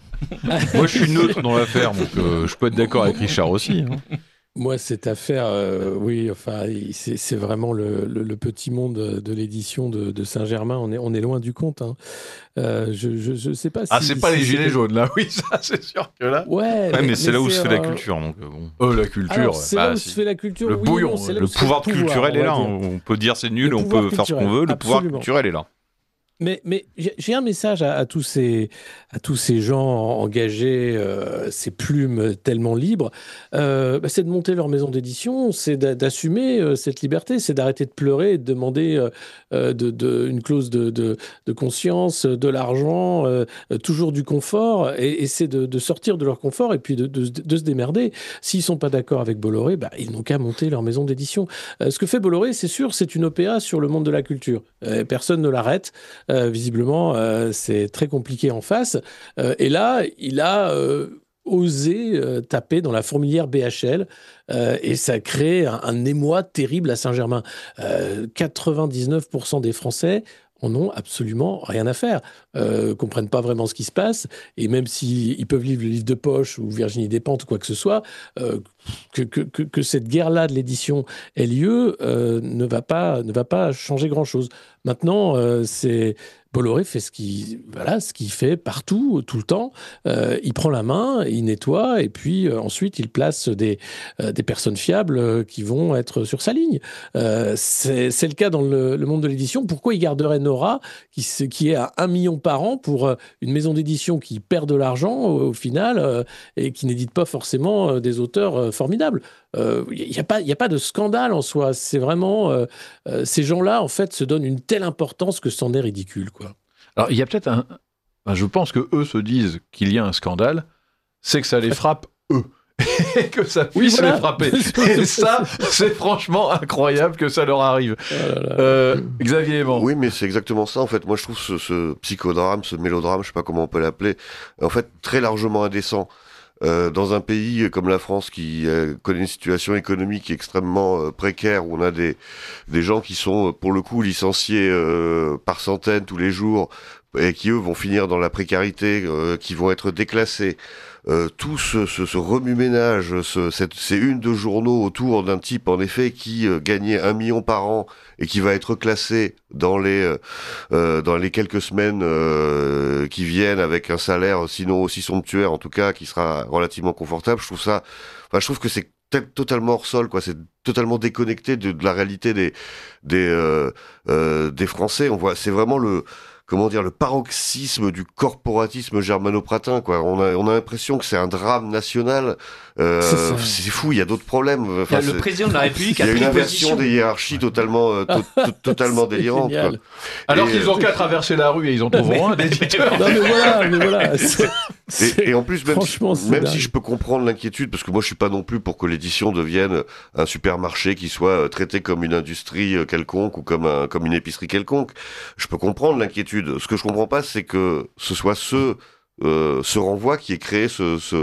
Moi, je suis neutre dans l'affaire, donc euh, je peux être d'accord avec Richard aussi. Hein. Moi, cette affaire, euh, oui, enfin, c'est, c'est vraiment le, le, le petit monde de l'édition de, de Saint-Germain. On est, on est loin du compte. Hein. Euh, je ne sais pas si... Ah, c'est pas si les gilets c'est... jaunes, là. Oui, ça, c'est sûr que là... Ouais, ouais mais, mais c'est là où se fait euh... la culture. Donc, bon. Oh, la culture. Alors, c'est bah, là où si. se fait la culture. Le oui, bouillon. Non, c'est là Le où se pouvoir fait le culturel pouvoir, est là. on, On, on peut dire c'est nul, le on peut faire ce qu'on veut. Le absolument. pouvoir culturel est là. Mais, mais j'ai un message à, à, tous ces, à tous ces gens engagés, euh, ces plumes tellement libres. Euh, bah, c'est de monter leur maison d'édition, c'est d'assumer euh, cette liberté, c'est d'arrêter de pleurer et de demander euh, de, de, une clause de, de, de conscience, de l'argent, euh, toujours du confort. Et, et c'est de, de sortir de leur confort et puis de, de, de se démerder. S'ils ne sont pas d'accord avec Bolloré, bah, ils n'ont qu'à monter leur maison d'édition. Euh, ce que fait Bolloré, c'est sûr, c'est une O P A sur le monde de la culture. Euh, personne ne l'arrête. Euh, visiblement, euh, c'est très compliqué en face. Euh, et là, il a euh, osé euh, taper dans la fourmilière B H L euh, et ça crée un, un émoi terrible à Saint-Germain. Euh, quatre-vingt-dix-neuf pour cent des Français en ont absolument rien à faire, euh, comprennent pas vraiment ce qui se passe, et même s'ils ils peuvent lire le livre de poche ou Virginie Despentes ou quoi que ce soit, euh, que, que, que, que cette guerre-là de l'édition ait lieu euh, ne va pas, ne va pas changer grand-chose. Maintenant, euh, c'est Bolloré fait ce qu'il voilà, ce qu'il fait partout, tout le temps. Euh, il prend la main, il nettoie, et puis euh, ensuite il place des, euh, des personnes fiables euh, qui vont être sur sa ligne. Euh, c'est, c'est le cas dans le, le monde de l'édition. Pourquoi il garderait Nora, qui, qui est à un million par an pour euh, une maison d'édition qui perd de l'argent au, au final euh, et qui n'édite pas forcément euh, des auteurs euh, formidables? Il euh, n'y a pas, il y a pas de scandale en soi. C'est vraiment euh, euh, ces gens-là en fait se donnent une telle importance que c'en est ridicule, quoi. Alors il y a peut-être un, ben, je pense que eux se disent qu'il y a un scandale, c'est que ça les frappe eux. Et que ça puisse oui, voilà. les frapper. Et ça, c'est franchement incroyable que ça leur arrive. Oh là là. Euh, Xavier Aimant. Oui, mais c'est exactement ça, en fait. Moi, je trouve ce, ce psychodrame, ce mélodrame, je sais pas comment on peut l'appeler, en fait, très largement indécent. Euh, dans un pays comme la France qui euh, connaît une situation économique extrêmement euh, précaire, où on a des, des gens qui sont, pour le coup, licenciés euh, par centaines tous les jours, et qui, eux, vont finir dans la précarité, euh, qui vont être déclassés. Euh, tout ce, ce, ce remue-ménage, ce, cette, ces unes de journaux autour d'un type, en effet, qui euh, gagnait un million par an et qui va être classé dans les euh, dans les quelques semaines euh, qui viennent avec un salaire, sinon aussi somptuaire, en tout cas, qui sera relativement confortable. Je trouve ça, enfin, je trouve que c'est totalement hors sol, quoi. C'est totalement déconnecté de, de la réalité des des euh, euh, des Français. On voit, c'est vraiment le comment dire, le paroxysme du corporatisme germano-pratin, quoi. On a, on a l'impression que c'est un drame national. Euh, c'est, c'est fou, il y a d'autres problèmes. Enfin, le président de la République a Il y a pris une inversion position. des hiérarchies totalement, euh, to, to, totalement délirante, quoi. Alors et, qu'ils ont euh, qu'à traverser la rue et ils en trouveront un d'éditeur. Non, mais voilà, mais voilà. C'est, c'est, et, et en plus, même, si, même si je peux peux comprendre l'inquiétude, parce que moi je suis pas non plus pour que l'édition devienne un supermarché qui soit traité comme une industrie quelconque ou comme un, comme une épicerie quelconque. Je peux comprendre l'inquiétude. Ce que je comprends pas, c'est que ce soit ce euh, ce renvoi qui ait créé ce ce,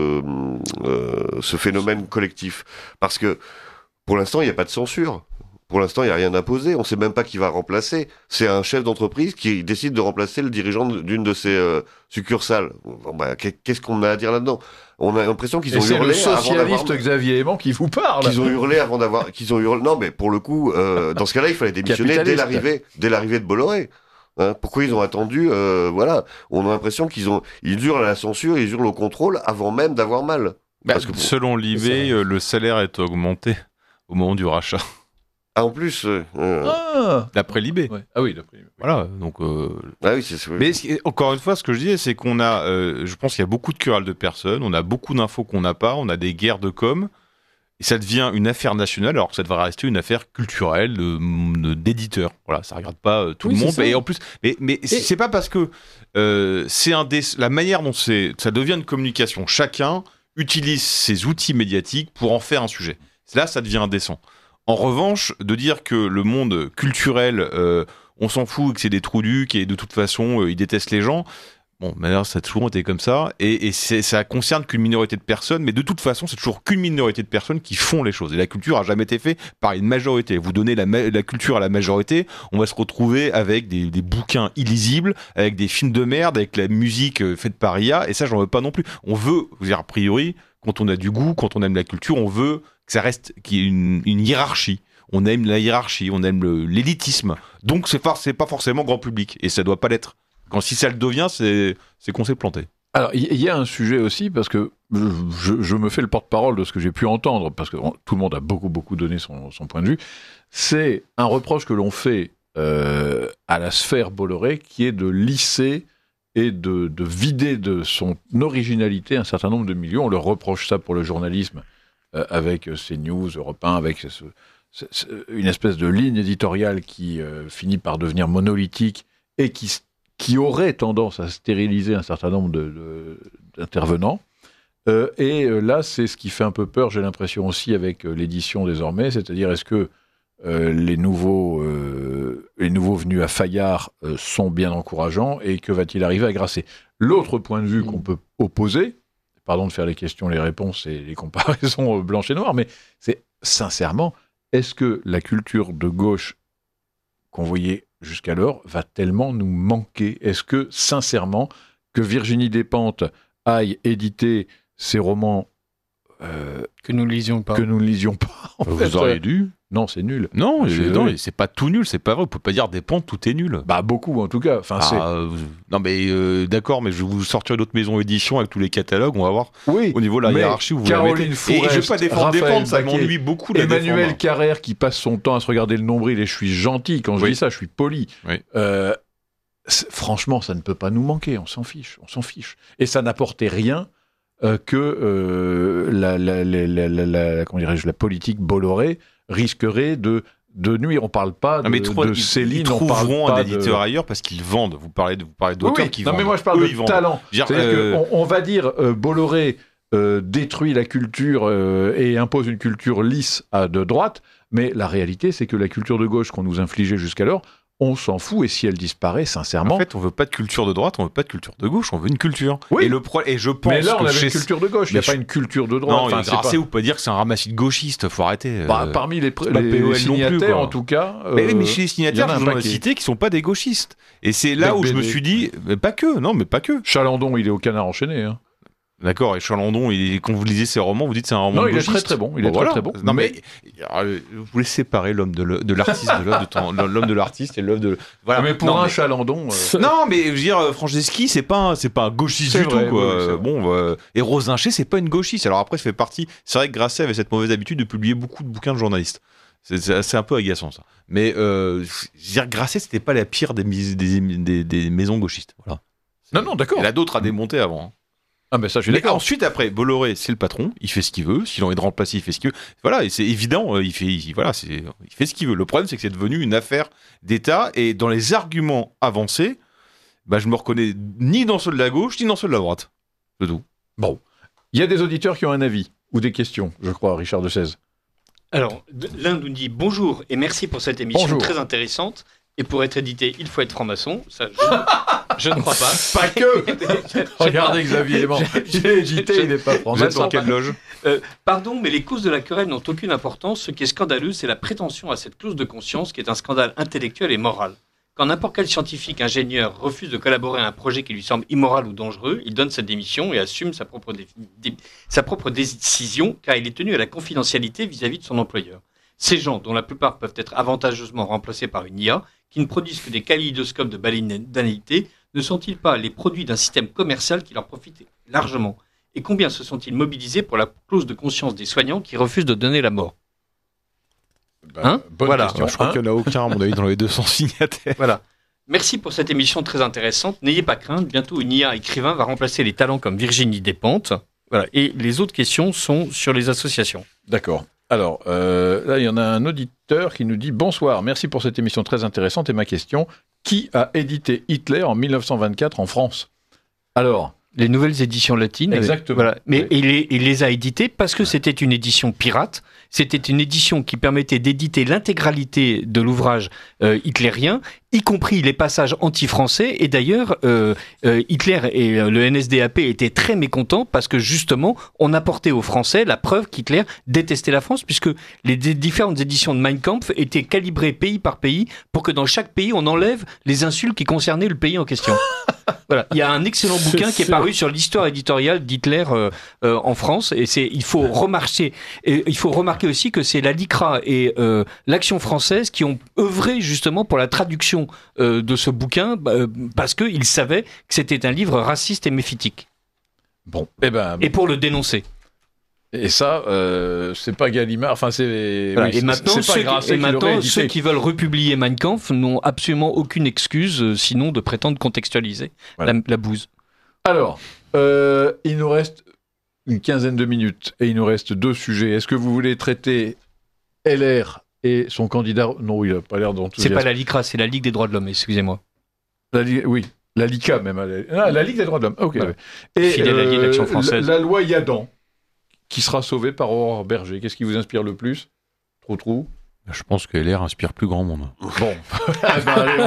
euh, ce phénomène collectif. Parce que pour l'instant, il n'y a pas de censure. Pour l'instant, il n'y a rien imposé. On ne sait même pas qui va remplacer. C'est un chef d'entreprise qui décide de remplacer le dirigeant d'une de ses euh, succursales. Bon, bah, qu'est-ce qu'on a à dire là-dedans? On a l'impression qu'ils ont Et hurlé c'est le socialiste avant Xavier Aimant qui vous parle. Qu'ils ont hurlé avant d'avoir. Qu'ils ont hurlé. Non, mais pour le coup, euh, dans ce cas-là, il fallait démissionner dès l'arrivée, dès l'arrivée de Bolloré. Hein, pourquoi ils ont attendu euh, Voilà, on a l'impression qu'ils ont, ils hurlent à la censure, ils hurlent au contrôle avant même d'avoir mal. Bah, Parce que selon l'I B, euh, le salaire est augmenté au moment du rachat. Ah, en plus, euh, ah d'après l'I B. Ouais. Ah oui, d'après l'I B. Voilà, donc. Euh... Ah oui, c'est. c'est... Mais encore une fois, ce que je disais, c'est qu'on a, euh, je pense qu'il y a beaucoup de querelles de personnes, on a beaucoup d'infos qu'on n'a pas, on a des guerres de com. Et ça devient une affaire nationale, alors que ça devrait rester une affaire culturelle de, de- d'éditeur. Voilà, ça regarde pas euh, tout Oui, le c'est monde. ça. Et en plus, mais, mais c'est pas parce que euh, c'est un des, la manière dont c'est, ça devient une communication. Chacun utilise ses outils médiatiques pour en faire un sujet. Là, ça devient indécent. En revanche, de dire que le monde culturel, euh, on s'en fout, que c'est des trous ducs et de toute façon, euh, ils détestent les gens. Bon, maintenant, ça a toujours été comme ça, et, et c'est, ça concerne qu'une minorité de personnes, mais de toute façon, c'est toujours qu'une minorité de personnes qui font les choses. Et la culture a jamais été faite par une majorité. Vous donnez la, ma- la culture à la majorité, on va se retrouver avec des, des bouquins illisibles, avec des films de merde, avec la musique euh, faite par I A, et ça, j'en veux pas non plus. On veut, je veux dire, a priori, quand on a du goût, quand on aime la culture, on veut que ça reste qu'il y ait une, une hiérarchie. On aime la hiérarchie, on aime le- l'élitisme. Donc, c'est, for- c'est pas forcément grand public, et ça doit pas l'être. Quand si ça le devient, c'est, c'est qu'on s'est planté. Alors, il y, y a un sujet aussi, parce que je, je- je me fais le porte-parole de ce que j'ai pu entendre, parce que on- tout le monde a beaucoup, beaucoup donné son, son point de vue. C'est un reproche que l'on fait euh, à la sphère Bolloré, qui est de lisser et de, de vider de son originalité un certain nombre de milieux. On leur reproche ça pour le journalisme, euh, avec CNews, Europe un, avec ce- ce- ce- une espèce de ligne éditoriale qui euh, finit par devenir monolithique et qui s- qui aurait tendance à stériliser un certain nombre de, de- d'intervenants. Euh, et euh, là, c'est ce qui fait un peu peur, j'ai l'impression aussi, avec euh, l'édition désormais, c'est-à-dire est-ce que euh, les, nouveaux, euh, les nouveaux venus à Fayard euh, sont bien encourageants, et que va-t-il arriver à Grasset ? L'autre point de vue qu'on peut opposer, pardon de faire les questions, les réponses et les comparaisons euh, blanches et noires, mais c'est sincèrement, est-ce que la culture de gauche qu'on voyait jusqu'alors va tellement nous manquer ? Est-ce que, sincèrement, que Virginie Despentes aille éditer ses romans euh, Que nous ne lisions pas. que nous ne lisions pas en Vous fait, auriez euh, dû. Non, c'est nul. Non, Je suis euh, non, désolé. c'est pas tout nul, c'est pas vrai. On peut pas dire des pentes, tout est nul. Bah, beaucoup, en tout cas. Enfin, c'est... Ah, euh, non, mais euh, d'accord, mais je vais vous sortir d'autres maisons édition avec tous les catalogues, on va voir Oui, au niveau de la mais hiérarchie où vous la Caroline mettez. Et je vais Fourest, pas défendre des Raphaël pentes, ça Baquet, m'ennuie beaucoup de la Emmanuel défendre. Carrère qui passe son temps à se regarder le nombril, et je suis gentil quand je Oui. dis ça, je suis poli. Oui. Euh, c'est- franchement, ça ne peut pas nous manquer, on s'en fiche, on s'en fiche. Et ça n'apportait rien euh, que euh, la, la, la, la, la, la- comment dirais-je, la politique Bolloré risquerait de, de nuire. On parle pas de, Non, mais trop- de ils- Céline, ils on parle trouveront pas un de... éditeur ailleurs parce qu'ils vendent. Vous parlez de, vous parlez Oui, d'auteurs oui. qui non, vendent. mais moi je parle Eux, de ils vendent. talent. Je veux dire, C'est-à-dire euh, qu'on on va dire euh, Bolloré euh, détruit la culture euh, et impose une culture lisse à de droite, mais la réalité c'est que la culture de gauche qu'on nous infligeait jusqu'alors, on s'en fout, et si elle disparaît, sincèrement... En fait, on veut pas de culture de droite, on veut pas de culture de gauche, on veut une culture. Oui. Et le pro- et je pense mais là, on que avait chez une culture de gauche, il n'y a Mais pas je- une culture de droite. non, Enfin, enfin, c'est Grasset, pas- vous pouvez dire que c'est un ramassis de gauchistes, faut arrêter. Bah, euh. parmi les, pr- c'est pas les- P O L les non plus, signataires, quoi. en tout cas... Mais, oui, mais euh, chez les il y signataires, en a un je vous en ai paquet. cité qui sont pas des gauchistes. Et c'est là Bec où je me Bédé. suis dit, mais pas que, non, mais pas que. Chalandon, il est au canard enchaîné. Hein. D'accord, et Chalandon, il, quand vous lisez ses romans, vous dites c'est un roman Non, de il est gauchiste. très très bon. Il est Bon, très voilà. très bon. Non mais, euh, vous voulez séparer l'homme de, le- de l'artiste de l'œuvre de ton- l'homme de l'artiste et l'œuvre de. Voilà. Ah, mais pour non, un mais- Chalandon... euh, Non, mais je veux dire, euh, Franceschi, c'est pas un, c'est pas un gauchiste C'est du vrai, tout, quoi. oui, oui, c'est Euh, vrai. bon, euh, et Rosincher, c'est pas une gauchiste. Alors après, ça fait partie. C'est vrai que Grasset avait cette mauvaise habitude de publier beaucoup de bouquins de journalistes. C'est, c'est, c'est un peu agaçant ça. Mais euh, je veux dire, Grasset, c'était pas la pire des, mis- des, des, des maisons gauchistes. Voilà. Non, non, d'accord. Il y en a d'autres à démonter avant. hein. Ah, mais ça, je suis Mais d'accord. ensuite, après, Bolloré, c'est le patron, il fait ce qu'il veut. S'il a envie de remplacer, il fait ce qu'il veut. Voilà, et c'est évident, euh, il fait, il, voilà, c'est, il fait ce qu'il veut. Le problème, c'est que c'est devenu une affaire d'État, et dans les arguments avancés, bah, je me reconnais ni dans ceux de la gauche, ni dans ceux de la droite. C'est tout. Bon. Il y a des auditeurs qui ont un avis, ou des questions, je crois, Richard de Seize. Alors, de- l'un nous dit bonjour et merci pour cette émission Bonjour. très intéressante. Et pour être édité, il faut être franc-maçon. Ça, je, je ne crois pas. Pas que Regardez Xavier Léman. Il est édité, il n'est pas Vous êtes français. dans quelle loge? Pardon, mais les causes de la querelle n'ont aucune importance. Ce qui est scandaleux, c'est la prétention à cette clause de conscience qui est un scandale intellectuel et moral. Quand n'importe quel scientifique, ingénieur refuse de collaborer à un projet qui lui semble immoral ou dangereux, il donne sa démission et assume sa propre, dé- dé- sa propre décision car il est tenu à la confidentialité vis-à-vis de son employeur. Ces gens, dont la plupart peuvent être avantageusement remplacés par une I A, qui ne produisent que des kaléidoscopes de banalité, ne sont-ils pas les produits d'un système commercial qui leur profite largement? Et combien se sont-ils mobilisés pour la clause de conscience des soignants qui refusent de donner la mort? Hein Bonne Voilà. question. Je crois Hein qu'il n'y en a aucun, à mon avis, dans les deux cents signataires. Voilà. Merci pour cette émission très intéressante. N'ayez pas crainte, bientôt une I A écrivain va remplacer les talents comme Virginie Despentes. Voilà. Et les autres questions sont sur les associations. D'accord. Alors, euh, là, il y en a un auditeur qui nous dit « Bonsoir, merci pour cette émission très intéressante et ma question, qui a édité Hitler en mille neuf cent vingt-quatre en France ?» Alors... Les nouvelles éditions latines. Exactement. Voilà. Mais oui. il, les, il les a éditées parce que c'était une édition pirate. C'était une édition qui permettait d'éditer l'intégralité de l'ouvrage euh, hitlérien, y compris les passages anti-français. Et d'ailleurs, euh, euh, Hitler et euh, le N S D A P étaient très mécontents parce que justement, on apportait aux Français la preuve qu'Hitler détestait la France, puisque les d- différentes éditions de Mein Kampf étaient calibrées pays par pays pour que dans chaque pays, on enlève les insultes qui concernaient le pays en question. Voilà. Il y a un excellent bouquin qui est paru sur l'histoire éditoriale d'Hitler euh, euh, en France, et c'est il faut remarquer et il faut remarquer aussi que c'est la LICRA et euh, l'Action française qui ont œuvré justement pour la traduction euh, de ce bouquin euh, parce que ils savaient que c'était un livre raciste et méphitique. Bon, eh ben, et pour le dénoncer. Et ça, euh, c'est pas Gallimard. Enfin, c'est. Voilà. Oui, et maintenant, c'est pas ceux, Grasset qui, et qui maintenant l'aurait édité. ceux qui veulent republier Mein Kampf n'ont absolument aucune excuse, euh, sinon de prétendre contextualiser Voilà. la, la bouse. Alors, euh, il nous reste une quinzaine de minutes et il nous reste deux sujets. Est-ce que vous voulez traiter L R et son candidat? Non, il n'a pas l'air d'enthousiasme. C'est pas la LICRA, c'est la Ligue des droits de l'homme, excusez-moi. La Ligue- oui, la LICA même. Ah, la Ligue des droits de l'homme. Ok. Ouais. ouais. Et Fidèle allié de l'Action française. La, la loi Yadan, qui sera sauvée par Aurore Berger. Qu'est-ce qui vous inspire le plus? Trop trou. Je pense que L R inspire plus grand monde. Bon. Ah ben, allez.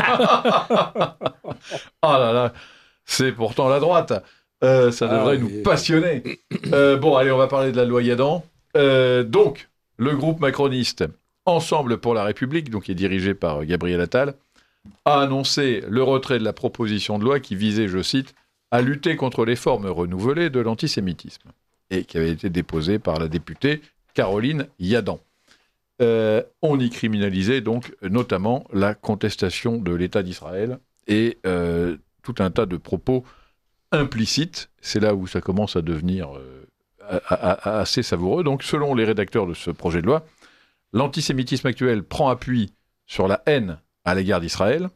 Ah là là, c'est pourtant la droite. Euh, ça devrait Ah, nous oui. passionner. Euh, bon, allez, on va parler de la loi Yadan. Euh, donc, le groupe macroniste Ensemble pour la République, donc qui est dirigé par Gabriel Attal, a annoncé le retrait de la proposition de loi qui visait, je cite, à lutter contre les formes renouvelées de l'antisémitisme, et qui avait été déposée par la députée Caroline Yadan. Euh, on y criminalisait donc notamment la contestation de l'État d'Israël et euh, tout un tas de propos implicites. C'est là où ça commence à devenir euh, à, à, à assez savoureux. Donc, selon les rédacteurs de ce projet de loi, l'antisémitisme actuel prend appui sur la haine à l'égard d'Israël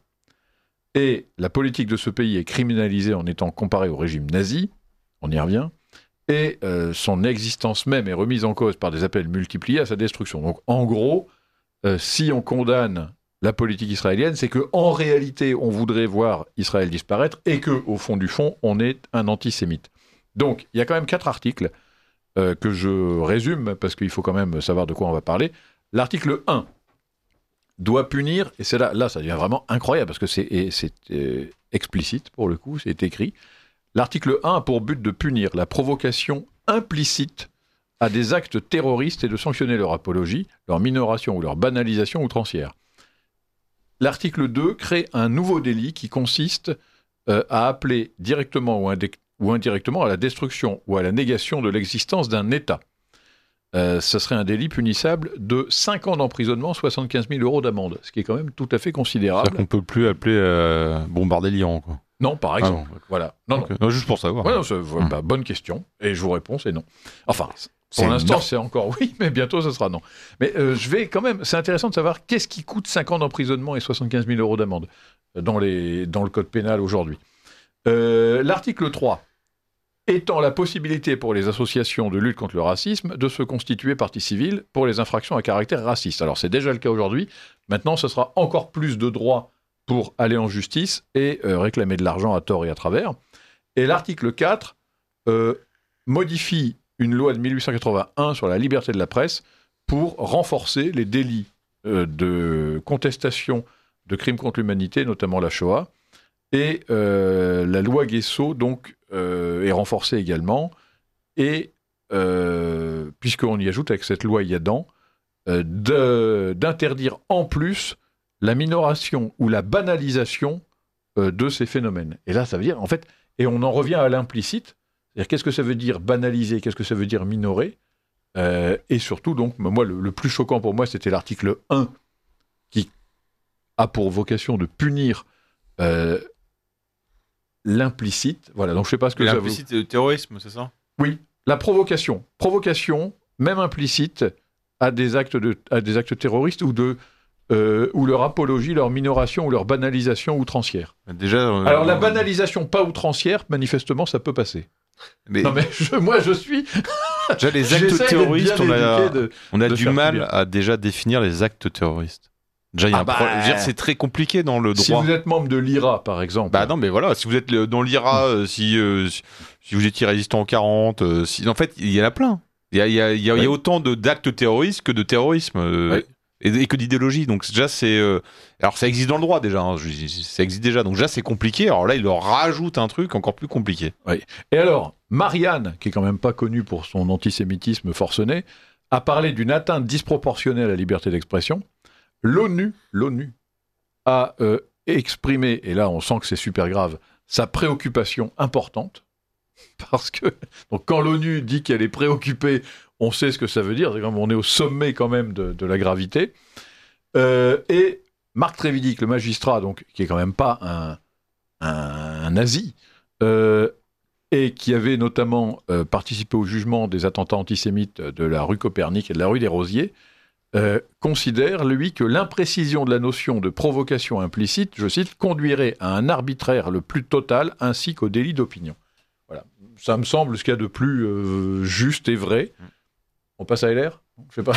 et la politique de ce pays est criminalisée en étant comparée au régime nazi. On y revient. Et euh, son existence même est remise en cause par des appels multipliés à sa destruction. Donc, en gros, euh, si on condamne la politique israélienne, c'est qu'en réalité, on voudrait voir Israël disparaître et qu'au fond du fond, on est un antisémite. Donc, il y a quand même quatre articles euh, que je résume, parce qu'il faut quand même savoir de quoi on va parler. L'article un doit punir, et c'est là, là ça devient vraiment incroyable, parce que c'est, et c'est euh, explicite, pour le coup, c'est écrit. L'article un a pour but de punir la provocation implicite à des actes terroristes et de sanctionner leur apologie, leur minoration ou leur banalisation outrancière. L'article deux crée un nouveau délit qui consiste euh, à appeler directement ou, indé- ou indirectement à la destruction ou à la négation de l'existence d'un État. Euh, ce serait un délit punissable de cinq ans d'emprisonnement, soixante-quinze mille euros d'amende, ce qui est quand même tout à fait considérable. C'est-à-dire qu'on peut plus appeler euh, bombarder l'Iran, quoi. Non, par exemple. Ah non, voilà. Non, Ok. non. Non, juste pour savoir. Ouais, non, c'est- Hum. bah, bonne question. Et je vous réponds, c'est non. Enfin, C'est pour l'instant, non. c'est encore oui, mais bientôt, ce sera non. Mais euh, je vais quand même... C'est intéressant de savoir qu'est-ce qui coûte cinq ans d'emprisonnement et soixante-quinze mille euros d'amende dans, les, dans le code pénal aujourd'hui. Euh, l'article trois étend la possibilité pour les associations de lutte contre le racisme de se constituer partie civile pour les infractions à caractère raciste. Alors, c'est déjà le cas aujourd'hui. Maintenant, ce sera encore plus de droits pour aller en justice et euh, réclamer de l'argent à tort et à travers. Et l'article quatre euh, modifie une loi de mille huit cent quatre-vingt-un sur la liberté de la presse pour renforcer les délits euh, de contestation de crimes contre l'humanité, notamment la Shoah. Et euh, la loi Guesso, donc, euh, est renforcée également. Et, euh, puisqu'on y ajoute avec cette loi Yadan, euh, de, d'interdire en plus la minoration ou la banalisation euh, de ces phénomènes. Et là, ça veut dire, en fait, et on en revient à l'implicite, c'est-à-dire qu'est-ce que ça veut dire banaliser, qu'est-ce que ça veut dire minorer, euh, et surtout, donc, moi, le, le plus choquant pour moi, c'était l'article un, qui a pour vocation de punir euh, l'implicite. Voilà, donc je ne sais pas ce que ça veut... L'implicite euh, terrorisme, c'est ça? Oui, la provocation. Provocation, même implicite, à des actes, de, à des actes terroristes ou de... Euh, ou leur apologie, leur minoration ou leur banalisation outrancière. Déjà. euh, Alors la euh, banalisation pas outrancière, manifestement, ça peut passer. Mais... Non mais je- moi je suis, Déjà, les actes J'essaie terroristes, d'être on bien a, éduqué de- on a de du faire mal plus bien. à déjà définir les actes terroristes. Déjà, il y a Ah un bah, pro- je veux dire, c'est très compliqué dans le Si droit. vous êtes membre de l'I R A, par exemple. Bah non, mais voilà, si vous êtes le- dans l'I R A, euh, si, euh, si, si vous étiez résistant en quarante, euh, si, en fait, il y en a plein. Il y a, il y a, il y a, il y a Oui. autant de, d'actes terroristes que de terrorisme euh, Oui. et, et que d'idéologie. Donc déjà, c'est... euh, alors ça existe dans le droit déjà, hein, je- je- ça existe déjà. Donc déjà, c'est compliqué. Alors là, il leur rajoute un truc encore plus compliqué. Et alors, Marianne, qui est quand même pas connue pour son antisémitisme forcené, a parlé d'une atteinte disproportionnée à la liberté d'expression. L'ONU, l'ONU a euh, exprimé, et là on sent que c'est super grave, sa préoccupation importante, parce que donc, quand l'ONU dit qu'elle est préoccupée, on sait ce que ça veut dire, c'est comme on est au sommet quand même de, de la gravité. Euh, et Marc Trévidic, le magistrat, donc, qui est quand même pas un, un, un nazi, euh, et qui avait notamment euh, participé au jugement des attentats antisémites de la rue Copernic et de la rue des Rosiers, euh, considère, lui, que l'imprécision de la notion de provocation implicite, je cite, conduirait à un arbitraire le plus total ainsi qu'au délit d'opinion. Voilà. Ça me semble ce qu'il y a de plus euh, juste et vrai. On passe à L R ? Je sais pas.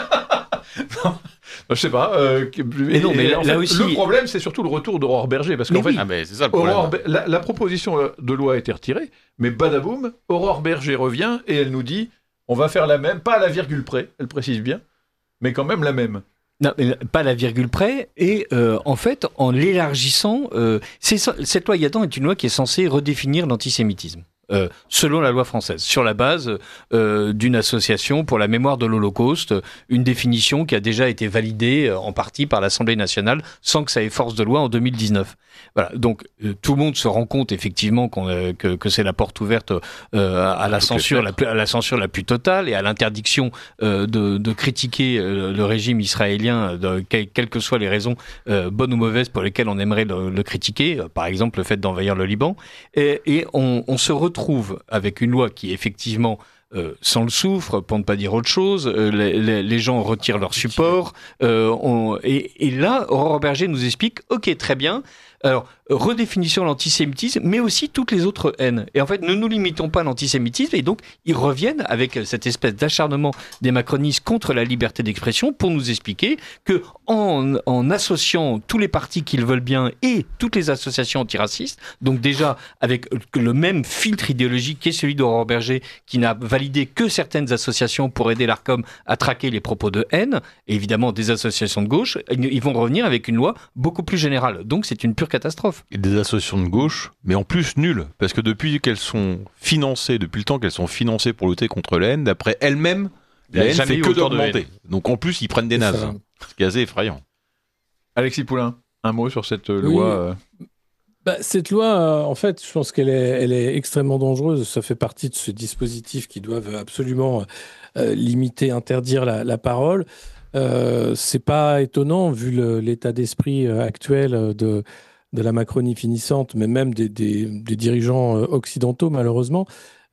Non, je sais pas. Euh, Mais non, mais en là fait, aussi- le problème, c'est surtout le retour d'Aurore Berger, parce qu'en Mais fait, oui. Ah mais c'est ça le problème. Aurore Ber- la, la proposition de loi a été retirée, mais badaboum, Aurore Berger revient et elle nous dit on va faire la même, pas à la virgule près, elle précise bien, mais quand même la même. Non, mais pas la virgule près. Et euh, en fait, en l'élargissant, euh, c'est ça- cette loi Yadan est une loi qui est censée redéfinir l'antisémitisme. Euh, selon la loi française, sur la base euh, d'une association pour la mémoire de l'Holocauste, une définition qui a déjà été validée euh, en partie par l'Assemblée nationale sans que ça ait force de loi en deux mille dix-neuf. Voilà, donc euh, tout le monde se rend compte effectivement qu'on, euh, que, que c'est la porte ouverte euh, à, la toutes les censure, la, fenêtres. plus- à la censure la plus totale et à l'interdiction euh, de, de critiquer euh, le régime israélien, de, quelles quelles que soient les raisons euh, bonnes ou mauvaises pour lesquelles on aimerait le, le critiquer, euh, par exemple le fait d'envahir le Liban. Et, et on, on se retrouve avec une loi qui effectivement euh, sans le soufre, pour ne pas dire autre chose, euh, les, les, les gens retirent leur support, euh, on, et, et là, Aurore Berger nous explique, ok, très bien, alors, redéfinition de l'antisémitisme, mais aussi toutes les autres haines. Et en fait, ne nous limitons pas à l'antisémitisme, et donc, ils reviennent avec cette espèce d'acharnement des macronistes contre la liberté d'expression pour nous expliquer que, en, en associant tous les partis qu'ils veulent bien et toutes les associations antiracistes, donc déjà avec le même filtre idéologique qui est celui d'Aurore Berger, qui n'a validé que certaines associations pour aider l'Arcom à traquer les propos de haine, et évidemment des associations de gauche, ils vont revenir avec une loi beaucoup plus générale. Donc, c'est une pure catastrophe. Et des associations de gauche, mais en plus nulles, parce que depuis qu'elles sont financées, depuis le temps qu'elles sont financées pour lutter contre la haine, d'après elles-mêmes, Il y a la haine jamais fait eu que autant de d'augmenter. haine. Donc en plus, ils prennent des C'est nazes, ça. hein, ce qui est assez effrayant. Alexis Poulain, un mot sur cette euh, Oui. loi euh, Bah, cette loi, euh, en fait, je pense qu'elle est, elle est extrêmement dangereuse. Ça fait partie de ce dispositif qui doivent absolument euh, limiter, interdire la, la parole. Euh, c'est pas étonnant vu le- l'état d'esprit euh, actuel euh, de, de la Macronie finissante, mais même des, des- des dirigeants euh, occidentaux, malheureusement.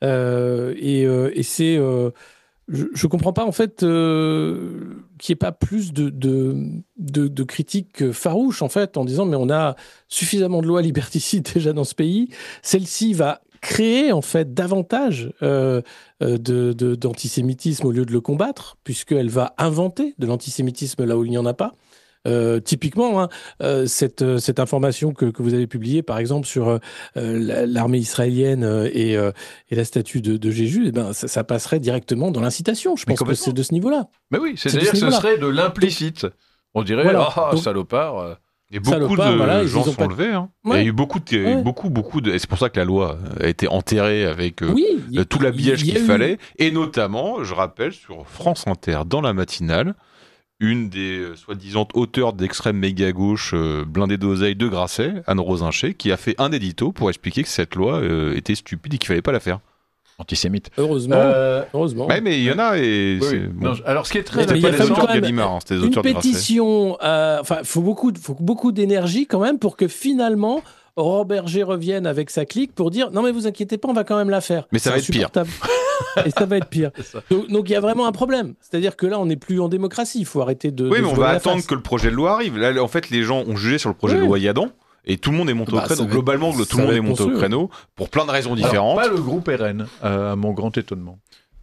Euh, et, euh, et c'est. euh, je ne comprends pas, en fait, euh, qu'il n'y ait pas plus de, de, de, de critiques farouches, en fait, en disant, mais on a suffisamment de lois liberticides déjà dans ce pays. Celle-ci va créer, en fait, davantage euh, euh, de, de- d'antisémitisme au lieu de le combattre, puisqu'elle va inventer de l'antisémitisme là où il n'y en a pas. Euh, typiquement, hein, euh, cette, euh, cette information que, que vous avez publiée, par exemple, sur euh, la- l'armée israélienne euh, et, euh, et la statue de, de Jésus, eh ben, ça, ça passerait directement dans l'incitation. Je Mais pense que complètement. c'est de ce niveau-là. Mais oui, C'est c'est-à-dire de que ce ce niveau-là. serait de l'implicite. On dirait, Voilà. ah, Donc- salopard. euh. Et beaucoup Salopard, de voilà, ils gens ont sont pas- levés. Hein. Ouais. Il y a eu beaucoup, de, il y a eu Ouais. beaucoup, beaucoup de. Et c'est pour ça que la loi a été enterrée avec euh, Oui, il y a- euh, tout l'habillage il y a qu'il eu- fallait. Et notamment, je rappelle, sur France Inter, dans la matinale, une des euh, soi-disant auteurs d'extrême méga gauche euh, blindée d'oseille de Grasset, Anne Rosincher, qui a fait un édito pour expliquer que cette loi euh, était stupide et qu'il fallait pas la faire. Antisémite. Heureusement. Euh, heureusement. Ouais, mais il y en a et oui, c'est- oui. bon. Non, alors, ce qui est très Mais C'était il a pas les fallu auteurs quand de même Gallimard, hein, c'était les Une auteurs de Grasset. pétition, euh, enfin, il faut beaucoup, de- faut beaucoup d'énergie quand même pour que finalement Aurore Berger revienne avec sa clique pour dire non mais vous inquiétez pas, on va quand même la faire. Mais ça C'est va être pire. insupportable. Et ça va être pire. C'est ça. Donc donc, il y a vraiment un problème. C'est-à-dire que là on n'est plus en démocratie. Il faut arrêter de. Oui, de mais se on voiler va la attendre face. que le projet de loi arrive. Là, en fait, les gens ont jugé sur le projet de Ouais. loi Yadan et tout le monde est monté Bah, au ça créneau. va être- Globalement, le- tout ça le monde va est être monté au monstrueux. créneau pour plein de raisons Alors, différentes. pas le groupe R N, euh, à mon grand étonnement.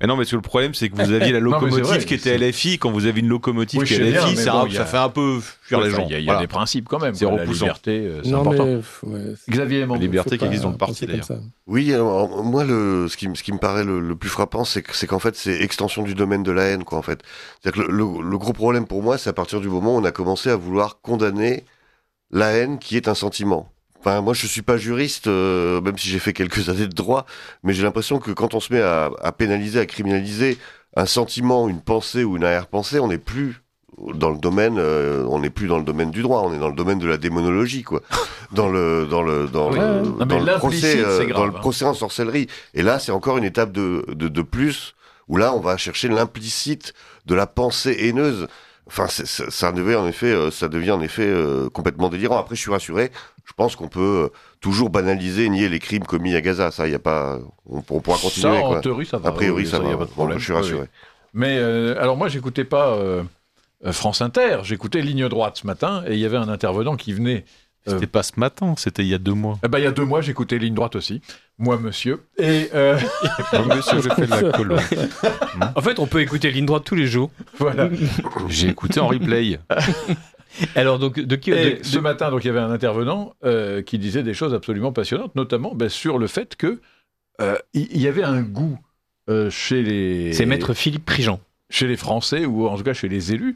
Mais non, mais parce que le problème, c'est que vous aviez la Non, mais c'est locomotive vrai, qui était c'est- L F I. Quand vous avez une locomotive Oui, qui est je sais L F I, bien, mais ça, bon, il y a- ça fait un peu fuir Ouais, les enfin, gens. Il y a, il y a Voilà. des principes quand même. C'est quoi. La repoussant. liberté, euh, c'est Non, important. mais, pff, ouais, c'est- Xavier Aimant. La liberté faut qui existe pas dans le parti, penser comme d'ailleurs. ça. Oui, alors, moi, le, ce, qui, me- ce qui me paraît le, le plus frappant, c'est, que, c'est qu'en fait, c'est extension du domaine de la haine, quoi, en fait. C'est-à-dire que le, le, le gros problème pour moi, c'est à partir du moment où on a commencé à vouloir condamner la haine qui est un sentiment. Enfin, moi, je suis pas juriste, euh, même si j'ai fait quelques années de droit, mais j'ai l'impression que quand on se met à, à pénaliser, à criminaliser un sentiment, une pensée ou une arrière-pensée, on n'est plus dans le domaine, euh, on n'est plus dans le domaine du droit, on est dans le domaine de la démonologie, quoi. Dans le, dans le, dans Oui. le, Non, mais dans le l'implicite, procès, euh, c'est grave, dans le hein. procès en sorcellerie. Et là, c'est encore une étape de, de, de plus, où là, on va chercher l'implicite de la pensée haineuse. Enfin, c'est, c'est, ça devait en effet, euh, ça devient en effet euh, complètement délirant. Après, je suis rassuré. Je pense qu'on peut euh, toujours banaliser, nier les crimes commis à Gaza. Ça, il y a pas, on, on pourra continuer. Ça, en quoi. théorie, ça va. A priori, Oui, ça y va. a pas de problème. Je suis Oui, rassuré. oui. Mais euh, alors moi, j'écoutais pas euh, euh, France Inter, j'écoutais Ligne Droite ce matin, et il y avait un intervenant qui venait. euh, C'était pas ce matin, c'était il y a deux mois. eh ben, il y a deux mois, j'écoutais Ligne Droite aussi. Moi, monsieur. Et euh, Bon, monsieur, je fais de la colo. En fait, on peut écouter Ligne Droite tous les jours. voilà. J'ai écouté en replay. Alors, donc, de qui Et de- ce matin, donc, il y avait un intervenant euh, qui disait des choses absolument passionnantes, notamment ben, sur le fait que euh, il il y avait un goût euh, chez les C'est Maître Philippe Prigent. chez les Français ou en tout cas chez les élus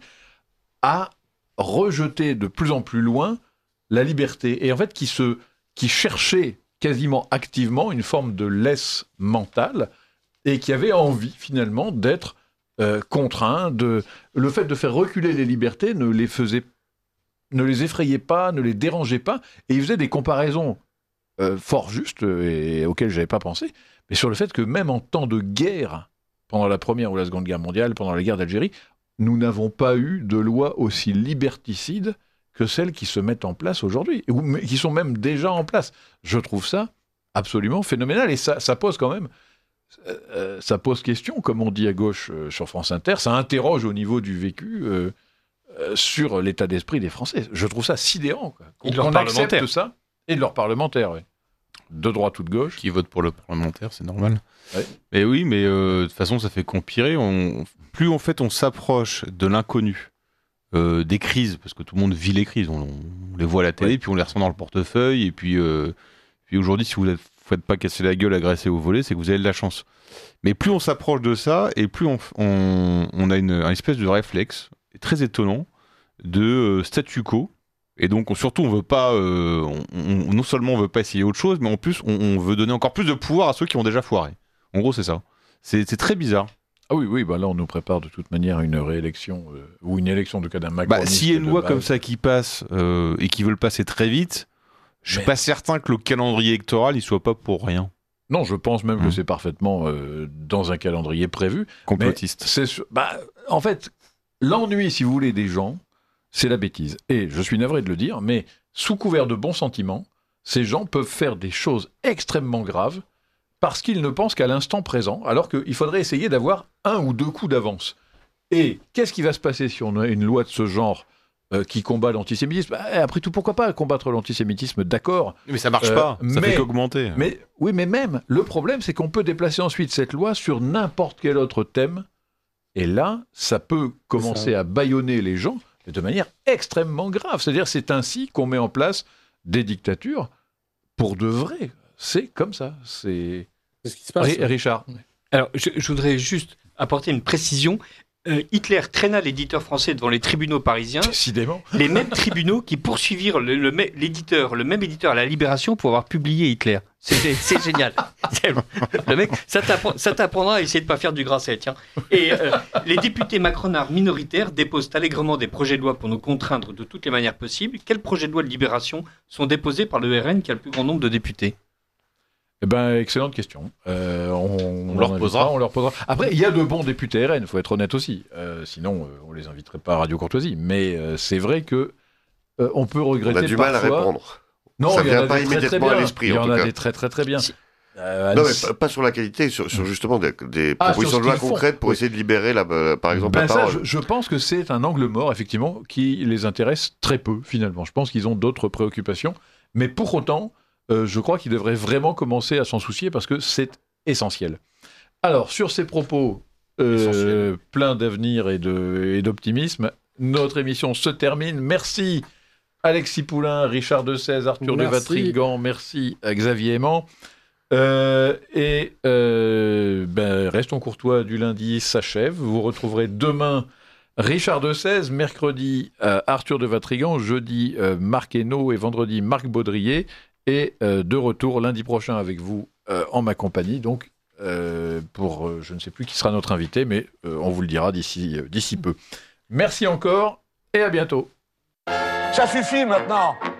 à rejeter de plus en plus loin la liberté et en fait qui se qui cherchait quasiment activement une forme de laisse mentale et qui avait envie finalement d'être euh, contraint de le fait de faire reculer les libertés ne les faisait ne les effrayait pas, ne les dérangeait pas, et il faisait des comparaisons euh, fort justes et auxquelles je n'avais pas pensé, mais sur le fait que même en temps de guerre, pendant la Première ou la Seconde Guerre mondiale, pendant la guerre d'Algérie, nous n'avons pas eu de loi aussi liberticide que celles qui se mettent en place aujourd'hui, ou mais qui sont même déjà en place. Je trouve ça absolument phénoménal, et ça, ça pose quand même... euh, ça pose question, comme on dit à gauche euh, sur France Inter, ça interroge au niveau du vécu... euh, Euh, sur l'état d'esprit des Français. Je trouve ça sidérant. Quoi. Et de leurs Qu'on accepte parlementaires. ça, et de leurs parlementaires, oui. De droite ou de gauche. Qui vote pour le parlementaire, c'est normal. Ouais. Mais oui, mais euh, de toute façon, ça fait qu'empirer. On... Plus en fait on s'approche de l'inconnu, euh, des crises, parce que tout le monde vit les crises. On, on les voit à la télé, Ouais. puis on les ressent dans le portefeuille. Et puis, euh, puis aujourd'hui, si vous ne faites pas casser la gueule, agresser ou voler, c'est que vous avez de la chance. Mais plus on s'approche de ça, et plus on, on, on a une, une espèce de réflexe très étonnant de euh, statu quo. Et donc, on, surtout, on veut pas. Euh, on, on- non seulement on veut pas essayer autre chose, mais en plus, on, on veut donner encore plus de pouvoir à ceux qui ont déjà foiré. En gros, c'est ça. C'est c'est très bizarre. Ah oui, oui, bah là on nous prépare de toute manière une réélection, euh, ou une élection de cas d'un Bah, macroniste. s'il y a une de loi base. comme ça qui passe euh, et qui veut le passer très vite, je suis Mais- pas certain que le calendrier électoral il soit pas pour rien. Non, je pense même que Hum. c'est parfaitement euh, dans un calendrier prévu. Complotiste. Mais c'est sûr- bah, en fait, l'ennui, si vous voulez, des gens, c'est la bêtise. Et je suis navré de le dire, mais sous couvert de bons sentiments, ces gens peuvent faire des choses extrêmement graves parce qu'ils ne pensent qu'à l'instant présent, alors qu'il faudrait essayer d'avoir un ou deux coups d'avance. Et qu'est-ce qui va se passer si on a une loi de ce genre euh, qui combat l'antisémitisme ? Bah, après tout, pourquoi pas combattre l'antisémitisme, d'accord. Mais ça marche Euh, pas. Ça mais- fait qu'augmenter. Mais oui, mais même, le problème, c'est qu'on peut déplacer ensuite cette loi sur n'importe quel autre thème. Et là, ça peut commencer ça. à bâillonner les gens mais de manière extrêmement grave. C'est-à-dire, c'est ainsi qu'on met en place des dictatures pour de vrai. C'est comme ça. C'est C'est ce qui se passe. Ri- Richard. Alors, je, je voudrais juste apporter une précision. Euh, Hitler traîna l'éditeur français devant les tribunaux parisiens, Décidément. les mêmes tribunaux qui poursuivirent le- le mê- l'éditeur, le même éditeur à la Libération pour avoir publié Hitler. C'est c'est génial. C'est- Le mec, ça t'appre- ça t'apprendra à essayer de pas faire du grasset, tiens. Et euh, les députés macronards minoritaires déposent allègrement des projets de loi pour nous contraindre de toutes les manières possibles. Quels projets de loi de libération sont déposés par le R N qui a le plus grand nombre de députés ? Eh ben, excellente question. Euh, on, On leur en posera. invitera, on leur posera. Après, il y a de bons députés R N, il faut être honnête aussi. Euh, sinon, euh, on les inviterait pas à Radio Courtoisie. Mais euh, c'est vrai que euh, on peut On regretter a du mal à parfois- répondre. Non, Ça il y en vient a pas des très, très immédiatement à bien. l'esprit, Il y en en tout a cas. des très très très bien. Si. Euh, Non, mais Annecy- pas- pas sur la qualité, sur, sur justement des, des Ah, propositions sur de ce loi qu'ils font. concrètes pour Oui. essayer de libérer, la, euh, par exemple, Ben la ça, parole. je, je pense que c'est un angle mort, effectivement, qui les intéresse très peu, finalement. Je pense qu'ils ont d'autres préoccupations. Mais pour autant, euh, je crois qu'ils devraient vraiment commencer à s'en soucier parce que c'est essentiel. Alors, sur ces propos euh, pleins d'avenir et, de, et d'optimisme, notre émission se termine. Merci Alexis Poulain, Richard Dessèze, Arthur Merci. de Vatrigan, merci à Xavier Aimant. Euh, et euh, ben, Restons courtois du lundi s'achève. Vous retrouverez demain Richard Dessèze, mercredi euh, Arthur de Vatrigan, jeudi euh, Marc Hainaut et vendredi Marc Baudrier. Et euh, de retour lundi prochain avec vous euh, en ma compagnie. Donc, euh, pour euh, je ne sais plus qui sera notre invité, mais euh, on vous le dira d'ici, euh, d'ici peu. Merci encore et à bientôt. Ça suffit maintenant.